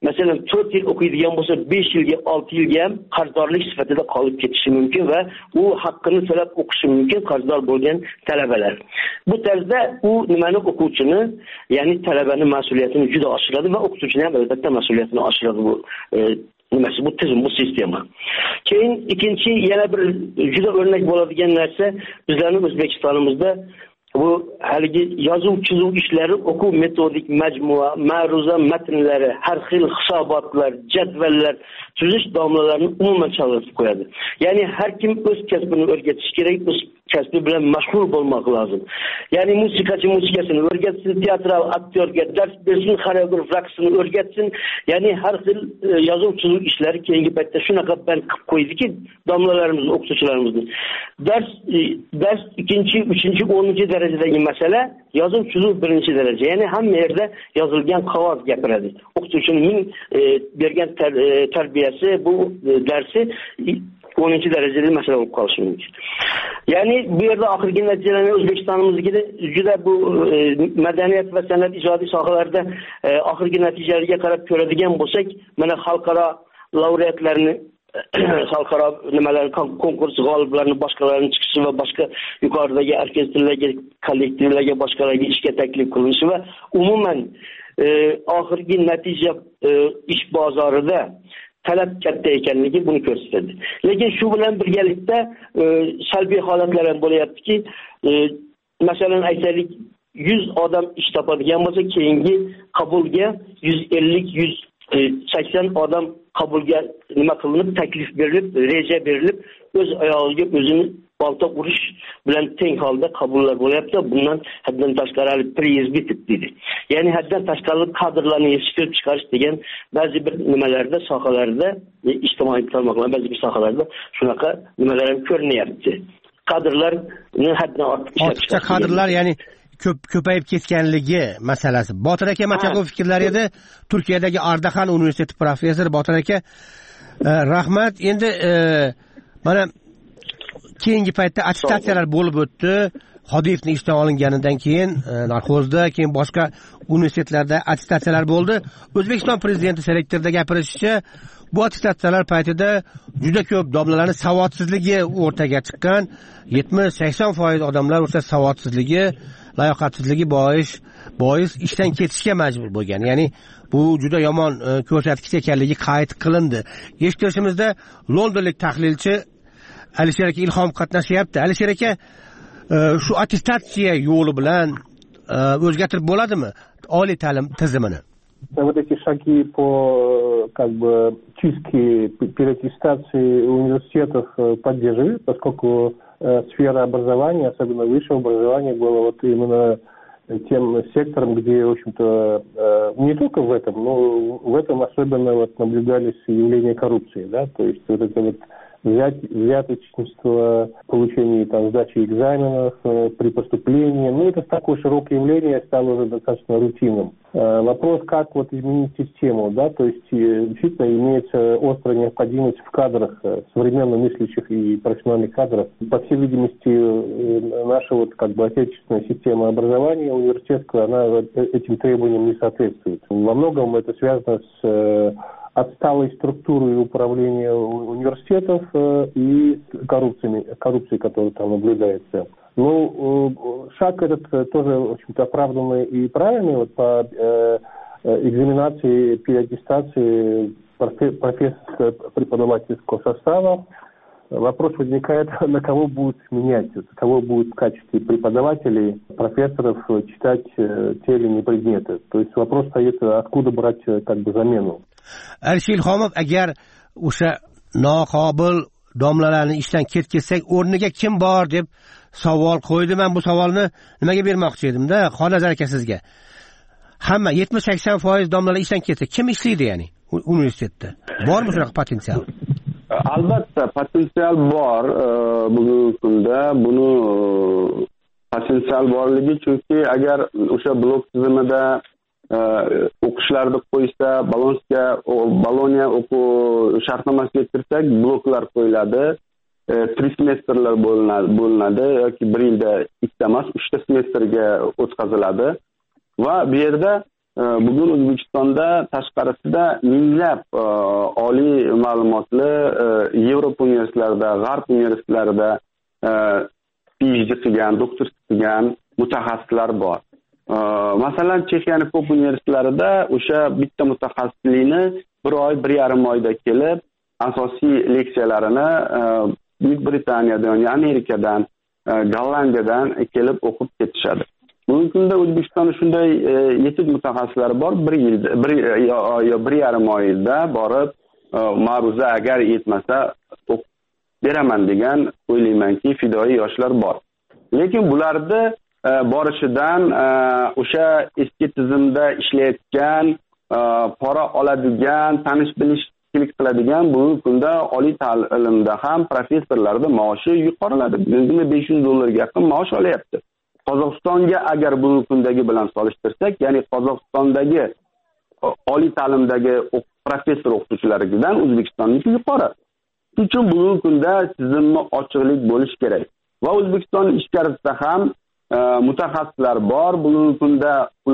masalan to'rt yil o'qiydigan bo'lsa besh yilga olti yilga ham qarzdorlik sifatida qolib ketishi mumkin va u haqqini to'lab o'qishi mumkin qarzdor bo'lgan talabalar. Bu tarzda u nimani o'quvchini, ya'ni talabani mas'uliyatini juda oshiradi va o'qituvchini ham albatta mas'uliyatini oshiradi bu e, nimasi bu tizim, bu sistema. Keyin ikkinchi yana bir juda o'rnak bo'ladigan narsa bizlarning O'zbekistonimizda bu haligi yozuv chizuv ishlari, o'quv metodik majmua, ma'ruza matnlari, har xil hisobotlar, jadvallar tuzish domlalarini umuman chalg'itib qo'yadi. Ya'ni har kim o'z kasbini o'rgatish kerak, o'z kasbi bilan mashg'ul bo'lmoq lozim. Ya'ni musiqachi musiqasini o'rgatsin, teatral aktyorga dars bersin, xoreograf raqsini o'rgatsin. Ya'ni har xil yozuv chizuv ishlari keyingi paytda shunaqa ban qilib qo'ydiki, domlalarimiz, o'qituvchilarimizni. Dars dars ikkinchi, uchinchi, o'ninchi darajadagi masala, yozuv chizuv birinchi daraja. Ya'ni hamma yerda yozilgan qog'oz gapiradi. O'qituvchining e, bergan tar, e, tarbiyasi bu e, darsi o'ninchi darajada masala bo'lib qolishi mumkin. Ya'ni bu yerda oxirgi natijalarni O'zbekistonimizda juda bu e, madaniyat va san'at ijodiy sohalarida e, oxirgi natijalarga qarab ko'radigan bo'lsak, mana xalqaro laureatlarni xalqaro nimalar konkurs g'oliblarini boshqalarning chiqishi va boshqa yuqoridagi orkestrlarga, kollektivlarga, boshqalarga ishga taklif qilinishi va umuman e, oxirgi natija e, ish bozorida talab katta ekanligi buni ko'rsatadi. Lekin shu bilan birgalikda e, salbiy holatlar ham bo'layaptiki, e, masalan aytaylik yuz odam ish topadigan bo'lsa, keyingi qabulga yuz ellik yuz sakson odam qabulga nima qilinib, taklif berilib, reja berilib, o'z oyog'iga o'zini balta urish bilan teng holda qabullar bo'lyapti. Bundan haddan tashqari priz bitib dedi. Ya'ni haddan tashqari kadrlarni yetishtirib chiqarish degan ba'zi bir nimalarda, sohalarda, ijtimoiy tarmoqlar ba'zi bir sohalarda shunaqa nimalar ham ko'rinyapti. Kadrlarni haddan ortiq ishlab chiqarish. Ortiqcha kadrlar, ya'ni ko'p ko'payib ketganligi masalasi. Botir aka mataqo fikrlar edi. Turkiyadagi Ardahan universiteti professori Botir aka, e, rahmat. Endi e, mana keyingi paytda attestatsiyalar bo'lib o'tdi. Xodiyevni ishdan olinganidan keyin e, narxozda, keyin boshqa universitetlarda attestatsiyalar bo'ldi. O'zbekiston prezidenti selektorda gapirishicha, bu attestatsiyalar paytida juda ko'p domlalarning savodsizligi o'rtaga chiqqan. yetmish sakson foiz odamlar o'sha savodsizligi, layoqatsizligi bois bois ishdan ketishga majbur bo'lgan. Ya'ni bu juda yomon e, ko'rsatkich ekanligi qayd qilindi. Eshitishimizda londonlik tahlilchi Alisher aka Ilhom qatnashyapti. Alisher aka, e, shu attestatsiya yo'li bilan e, o'zgartirib bo'ladimi oliy ta'lim tizimini? Вот эти шаги по как бы чистке, переаттестации университетов поддерживают, поскольку э, сфера образования, особенно высшего образования, была вот именно тем сектором, где, в общем-то, э, не только в этом, но в этом особенно вот наблюдались явления коррупции, да, то есть вот это вот взять, взяточничество, получение там сдачи экзаменов э, при поступлении, ну это такое широкое явление, стало уже достаточно рутинным. Э, вопрос, как вот изменить систему, да, то есть э, действительно имеется острая необходимость в кадрах, э, современно мыслящих и профессиональных кадров. По всей видимости, э, наша вот как бы отечественная система образования университетская, она этим требованиям не соответствует. Во многом это связано с э, отсталой структурой управления университетов э, и коррупцией, коррупцией, которая там наблюдается. Ну, э, шаг этот тоже, в общем-то, оправданный и правильный вот, по э, экзаменации, переаттестации профессорско-преподавательского состава. Вопрос возникает, на кого будут менять, кого будут в качестве преподавателей, профессоров читать э, те или иные предметы. То есть вопрос стоит, откуда брать как бы замену. Alisher Ilhomov, agar o'sha noqobil domlalarni ishdan ketkazsak, o'rniga kim bor deb savol qo'ydi. Men bu savolni nimaga bermoqchi edimda, Xonazar aka sizga. Hamma yetmish sakson foiz domlalar ishdan ketsa, kim ishlaydi ya'ni universitetda? Bormi shunaqa potensial? Albatta, potensial bor. Bugungi kunda buni potensial borligi, chunki agar o'sha blok tizimida o'qishlarni qo'ysa, Bolonska, Boloniya o'quv shartnomasiga kirsak, bloklar qo'yiladi. Tri semestrlar bo'linadi yoki bir yilda ikkita emas, uchta semestrga o'tkaziladi va bu yerda bugun O'zbekistonda tashqarisida minglab oliy ma'lumotli Yevropa universitetlarida, G'arb universitetlarida PhD qilgan, doktorlik qilgan mutaxassislar bor. Masalan, Chexiyani ko'p universitetlarida o'sha bitta mutaxassislikni bir oy, bir yarim oyda kelib, asosiy leksiyalarini Buyuk Britaniyadan, Amerikadan, Gollandiyadan kelib o'qib ketishadi. Bugungi kunda O'zbekistonda shunday yetuk mutaxassislar bor, bir yilda, bir yo bir yarim oyda borib ma'ruza agar yetmasa o'qib beraman degan o'ylaymanki fidoyi yoshlar bor. Lekin bularda borishidan o'sha eski tizimda ishlayotgan, pora oladigan, tanish bilishchilik qiladigan bugungi kunda oliy ta'limda ham professorlarda maoshi yuqoriladi. Bugungi besh yuz dollarga yaqin maosh olyapti. Qozog'istonga agar bugungi kundagi bilan solishtirsak, ya'ni Qozog'istondagi oliy ta'limdagi professor o'qituvchilaridan O'zbekistonniki yuqori. Shuning uchun bugungi kunda tizimni ochiqlik bo'lish kerak. Va O'zbekiston ichkarisida ham mutaxassislar bor. Bugungi kunda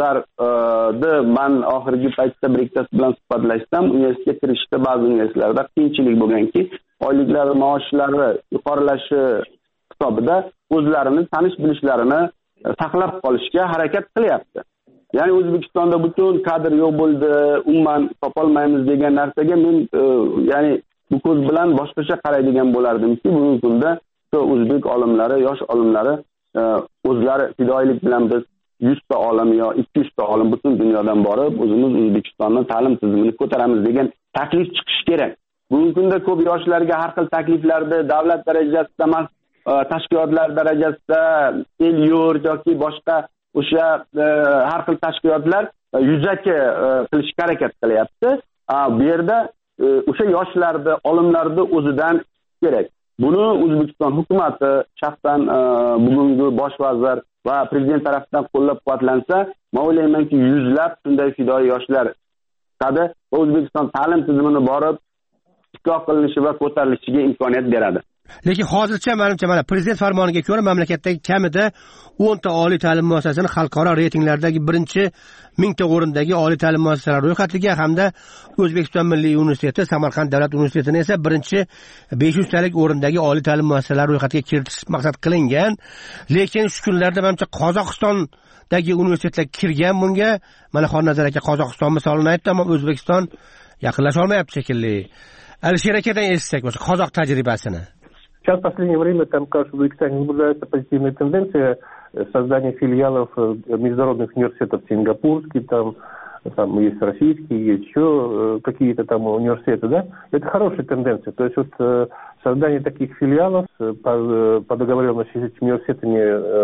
ularni man oxirgi paytda bir ikkitasi bilan suhbatlashsam, universitetga kirishda ba'zi universitetlarda qiyinchilik bo'lganki, oyliklar, maoshlari yuqorilashi hisobida o'zlarini tanish bilishlarini saqlab qolishga harakat qilyapti. Ya'ni O'zbekistonda butun kadr yo'q bo'ldi, umuman topolmaymiz degan narsaga men ya'ni bu ko'z bilan boshqacha qaraydigan bo'lardimki, bugungi kunda o'zbek olimlari, yosh olimlari o'zlari fidoyilik bilan biz yuz ta olim yo ikki yuz ta olim butun dunyodan borib, o'zimiz O'zbekistonning ta'lim tizimini ko'taramiz degan taklif chiqish kerak. Bugungi kunda ko'p yoshlarga har xil takliflarni davlat darajasida emas, tashkilotlar darajasida, el-yurt yoki boshqa o'sha har xil tashkilotlar yuzaki qilishga harakat qilyapti. Bu yerda o'sha yoshlarni, olimlarni o'zidan kerak. Buni O'zbekiston hukumatı shaxsan bugungi bosh vazir va prezident tomonidan qo'llab-quvvatlansa, men o'ylaymanki yuzlab shunday fidoyi yoshlar chiqadi va O'zbekiston ta'lim tizimini borib isloh qilinishi va ko'tarilishiga imkoniyat beradi. Lekin hozircha menimcha mana prezident farmoniga ko'ra mamlakatdagi kamida o'n ta oliy ta'lim muassasasini xalqaro reytinglardagi birinchi mingta o'rindagi oliy ta'lim muassasalari ro'yxatiga hamda O'zbekiston Milliy universiteti, Samarqand davlat universitetini esa birinchi besh yuz talik o'rindagi oliy ta'lim muassasalari ro'yxatiga kiritish maqsad qilingan. Lekin shu kunlarda menimcha Qozog'istondagi universitetlar kirgan bunga. Mana Xonnazar aka Qozog'iston misolini aytdi, ammo O'zbekiston yaqinlasha olmayapti shekilli. Alisher akadan eshitsak o'sha Qozoq tajribasini. Сейчас в последнее время там, кажется, в Узбекистане наблюдается позитивная тенденция создания филиалов международных университетов, сингапурский, там, там есть российский, есть еще какие-то там университеты, да? Это хорошая тенденция. То есть вот создание таких филиалов по, по договоренности с этими университетами,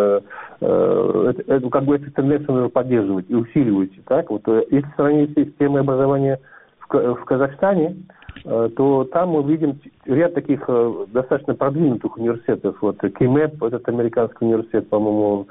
это, это, как бы эту тенденцию нужно поддерживать и усиливать. Так? Вот, если сравнить с системой образования в, в Казахстане, то там мы видим ряд таких достаточно продвинутых университетов. Вот КИМЭП, этот американский университет, по-моему,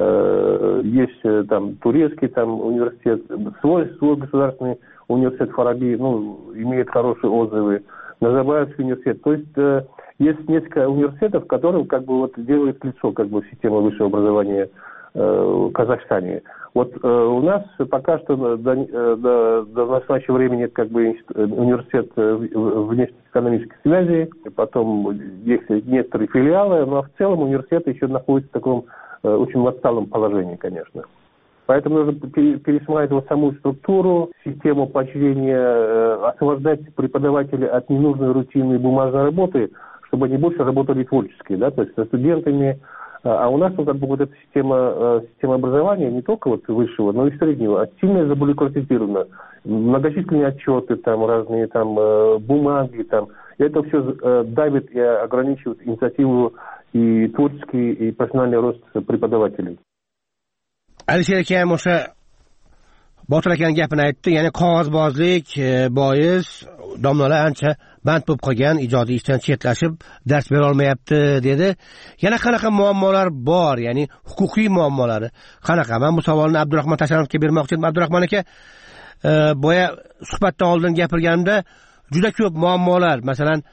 есть там турецкий там университет, свой, свой государственный университет Фараби, ну, имеет хорошие отзывы. Назарбаевский университет. То есть есть несколько университетов, которые как бы вот делают лицо как бы системы высшего образования в Казахстане. Вот э, у нас пока что до, до, до настоящего времени это как бы университет внешнеэкономических связей, потом есть некоторые филиалы, но в целом университет еще находится в таком э, очень отсталом положении, конечно. Поэтому нужно пересмотреть вот саму структуру, систему поощрения, э, освобождать преподавателей от ненужной рутинной бумажной работы, чтобы они больше работали творчески, да, то есть со студентами. А у нас ну, как бы вот эта система, система образования не только вот высшего, но и среднего, сильно забюрократизирована. Многочисленные отчеты, там разные там бумаги, там. И это все давит и ограничивает инициативу и творческий, и профессиональный рост преподавателей. Alisher aka o'sha Botir akaning gapini aytdi, ya'ni qog'ozbozlik bois domlalar ancha band bo'lib qolgan, ijodiy ishdan chetlashib dars bera olmayapti dedi. Yana qanaqa muammolar bor, ya'ni huquqiy muammolari qanaqa? Men bu savolni Abdurahmon Tashanovga bermoqchi edim. Abdurahmon aka, boya suhbatdan oldin gapirganimda juda ko'p muammolar, masalan,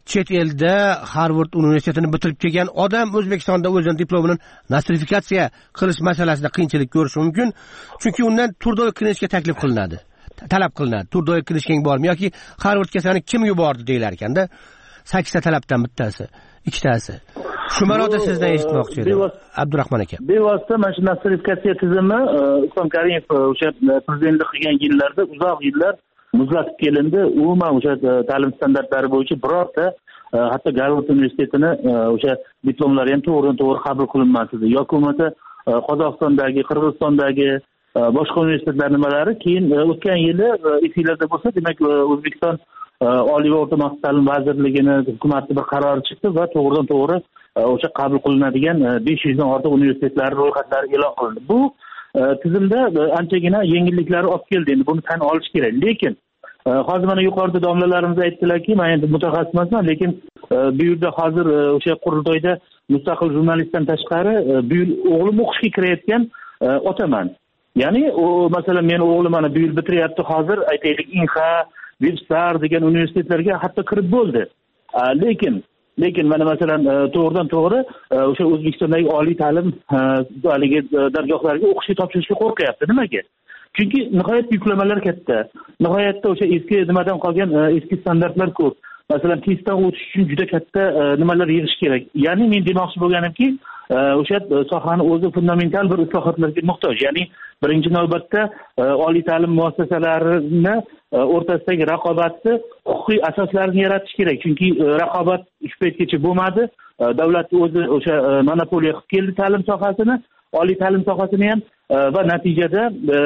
chet elda Harvard universitetini bitirib kelgan odam O'zbekistonda o'zining diplomini nostrifikatsiya qilish masalasida qiyinchilik ko'rishi mumkin. Chunki undan turdoy kirishga taklif qilinadi. Talab qilinadi. Turdoy kirishga bormi yoki Harvardga seni kim yubordi deyilar ekanda. sakkizta talabdan bittasi, ikkitasi. Shu ma'noda sizdan eshitmoqchi edim, Abdurahmon aka. Bevosita mana shu nostrifikatsiya tizimi Islom Karimov o'sha prezidentlik qilgan yillarda uzoq yillar muzlatib kelindi. Umuman o'sha ta'lim standartlari bo'yicha birorta hatto Garvard universitetini o'sha diplomlari ham to'g'ri-to'g'ri qabul qilinmas edi. Yoki bo'lmasa Qozog'istondagi, Qirg'izistondagi boshqa universitetlar nimalari keyin o'tgan yili efirlarda bo'lsa, demak O'zbekiston Oliy va o'rta maxsus ta'lim vazirligini hukumati bir qaror chiqdi va to'g'ridan to'g'ri o'sha qabul qilinadigan besh yuzdan ortiq universitetlar ro'yxatlari e'lon qilindi. Bu tizimda anchagina yengilliklar olib keldi. Endi buni tan olish kerak. Lekin hozir mana yuqorida domlalarimiz aytdilarki, men endi mutaxassis emasman, lekin bu yerda hozir o'sha qurultoyda mustaqil jurnalistdan tashqari bu yil o'g'lim o'qishga kirayotgan otaman. Ya'ni masalan men o'g'lim mana bu yil bitiryapti, hozir aytaylik Inha, Vibstar degan universitetlarga hatto kirib bo'ldi. Lekin lekin mana masalan to'g'ridan to'g'ri o'sha O'zbekistondagi oliy ta'lim haligi dargohlariga o'qishga topshirishga qo'rqyapti. Nimaga? Chunki nihoyat yuklamalar katta. Nihoyatda o'sha eski nimadan qolgan eski standartlar ko'p. Masalan, testdan o'tish uchun juda katta nimalar yig'ish kerak. Ya'ni men demoqchi bo'lganimki, o'sha sohani o'zi fundamental bir islohotlarga muhtoj. Ya'ni birinchi navbatda oliy ta'lim muassasalarini o'rtasidagi raqobatni huquqiy asoslarini yaratish kerak. Chunki raqobat uch paytgacha bo'lmadi. Davlat o'zi o'sha monopoliya qilib keldi ta'lim sohasini, oliy ta'lim sohasini ham va natijada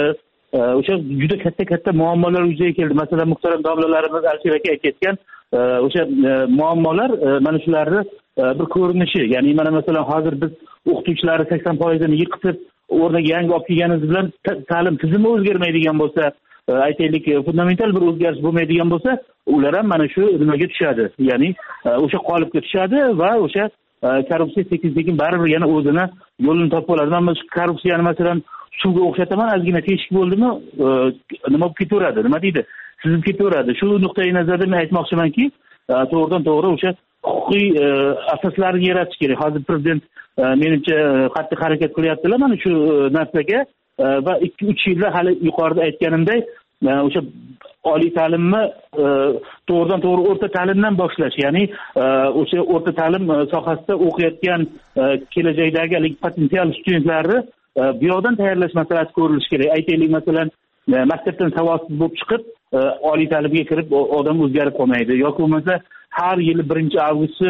o'sha juda katta-katta muammolar yuzaga keldi. Masalan, muhtaram domlalarimiz Alisher aka aytgan o'sha muammolar mana shularni bir ko'rinishi. Ya'ni mana masalan hozir biz o'qituvchilarni sakson foiz ni yiqitib, o'rniga yangi olib kelganimiz bilan ta'lim tizimi o'zgarmaydigan bo'lsa, aytaylik fundamental bir o'zgarish bo'lmaydigan bo'lsa, ular ham mana shu nimaga tushadi. Ya'ni o'sha qolipga tushadi va o'sha korrupsiya sekin-sekin baribir yana o'zini yo'lini topib oladi. Mana shu korrupsiyani masalan suvga o'xshataman, ozgina teshik bo'ldimi, nima bo'lib ketaveradi, nima deydi, sizib ketaveradi. Shu nuqtai nazardan men aytmoqchimanki, to'g'ridan to'g'ri o'sha huquqiy asoslarni yaratish kerak. Hozir prezident menimcha qattiq harakat qilyaptilar mana shu narsaga va ikki uch yilda hali yuqorida aytganimdek o'sha oliy ta'limni to'g'ridan to'g'ri o'rta ta'limdan boshlash, ya'ni o'sha o'rta ta'lim sohasida o'qiyotgan kelajakdagi potensial studentlarni bu yoqdan tayyorlash masalasi ko'rilishi kerak. Aytaylik masalan maktabdan savodsiz bo'lib chiqib oliy ta'limga kirib odam o'zgarib qolmaydi. Yoki bo'lmasa har yili birinchi avgustni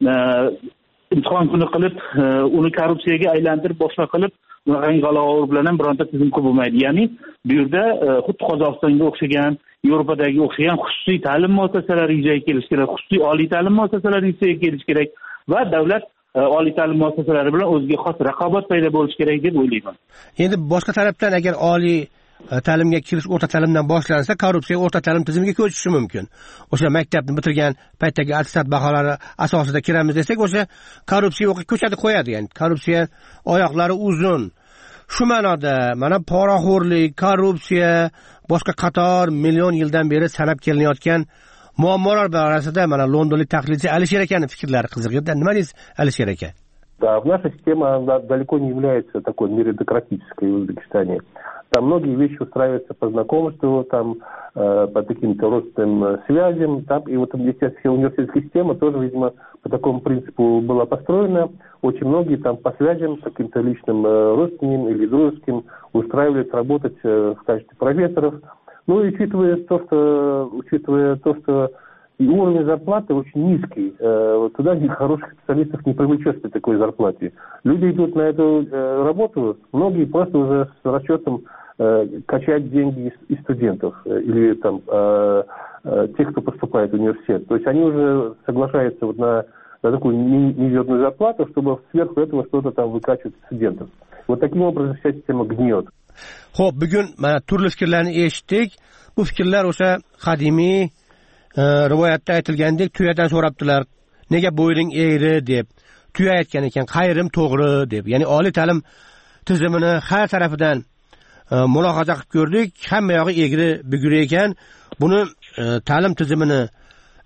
imtihon kuni qilib uni korrupsiyaga aylantirib boshqa qilib unaqangi g'alovur bilan ham bironta tizim qilib bo'lmaydi. Ya'ni bu yerda xuddi Qozog'istonga o'xshagan, Yevropadagi o'xshagan xususiy ta'lim muassasalari yuzaga kelishi kerak, xususiy oliy ta'lim muassasalari yuzaga kelishi kerak va davlat oliy ta'lim muassasalari bilan o'ziga xos raqobat paydo bo'lishi kerak deb o'ylayman. Endi boshqa tarafdan agar oliy ta'limga kirish o'rta ta'limdan boshlansa, korrupsiya o'rta ta'lim tizimiga ko'chishi mumkin. O'sha maktabni bitirgan paytdagi attestat baholari asosida kiramiz desak, o'sha korrupsiya o'qib ko'chadi qo'yadi. Ya'ni korrupsiya oyoqlari uzun. Shu ma'noda mana poraxo'rlik, korrupsiya, boshqa qator million yildan beri sanab kelinayotgan muammolar borasida mana londonlik tahlilchi Alisher akaning fikrlari qiziq edi. Nima deysiz, Alisher aka? Да, в нашей системе она далеко не является такой меритократической в Узбекистане. Там многие вещи устраиваются по знакомству, там э, по каким-то родственным связям. Там, и вот здесь вся университетская система тоже, видимо, по такому принципу была построена. Очень многие там по связям, каким-то личным э, родственным или дружеским устраивались работать э, в качестве профессоров. Ну и учитывая то, что, учитывая то, что и уровень зарплаты очень низкий. Вот туда хороших специалистов не привлечешь при такой зарплате. Люди идут на эту работу, многие просто уже с расчетом качать деньги из студентов или там тех, кто поступает в университет. То есть они уже соглашаются вот на, на такую мизерную зарплату, чтобы сверху этого что-то там выкачивать студентов. Вот таким образом вся система гниет. Xo'p, bugun mana turli fikrlarni eshitdik. Bu fikrlar o'sha qadimiy rivoyatda aytilgandek tuyadan so'rabdilar, nega bo'yning egri deb. Tuya aytgan ekan, qayrim to'g'ri deb. Ya'ni oliy ta'lim tizimini har tarafidan mulohaza qilib ko'rdik. Hamma yog'i egri bugri ekan. Buni ta'lim tizimini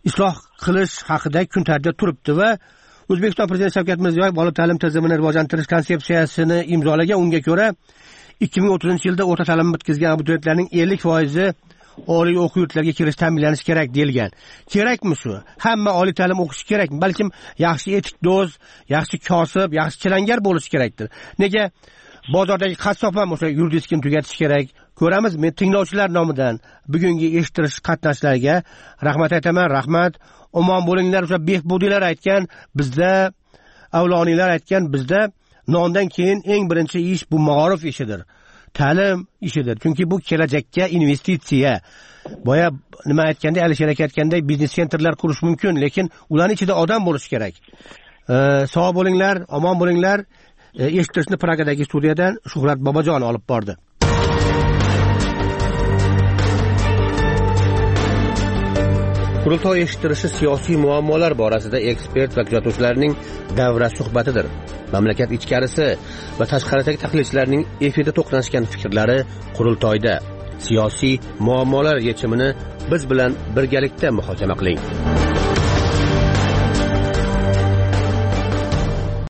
isloh qilish haqida kun tartibida turibdi va O'zbekiston Prezidenti Shavkat Mirziyoyev oliy ta'lim tizimini rivojlantirish konsepsiyasini imzolagan. Unga ko'ra ikki ming o'ttizinchi yilda o'rta ta'lim bitkazgan abituriyentlarning ellik foizi oliy o'quv yurtlariga kirish ta'minlanishi kerak deyilgan. Kerakmi shu? Hamma oliy ta'lim o'qishi kerakmi? Balkim yaxshi etik do'z, yaxshi kosib, yaxshi chilangar bo'lishi kerakdir. Nega bozordagi qassob ham o'sha yuridiskini tugatish kerak? Ko'ramiz. Men tinglovchilar nomidan bugungi eshittirish qatnashchilariga rahmat aytaman. Rahmat. Omon bo'linglar. O'sha behbudiylar aytgan, bizda avloniylar aytgan, bizda nondan keyin eng birinchi ish bu ma'rif ishidir. Ta'lim ishidir. Chunki bu kelajakka investitsiya. Boya nima aytganda, Alisher aka aytganday biznes sentrlar qurish mumkin, lekin ularning ichida odam bo'lishi kerak. Sog' bo'linglar, omon bo'linglar. Eshittirishni Pragadagi studiyadan Shuhrat Bobojon olib bordi. Qurultoy eshittirishi siyosiy muammolar borasida ekspert va kuzatuvchilarning davra suhbatidir. Mamlakat ichkarisi va tashqaridagi tahlilchilarning efirda to'qnashgan fikrlari qurultoyda. Siyosiy muammolar yechimini biz bilan birgalikda muhokama qiling.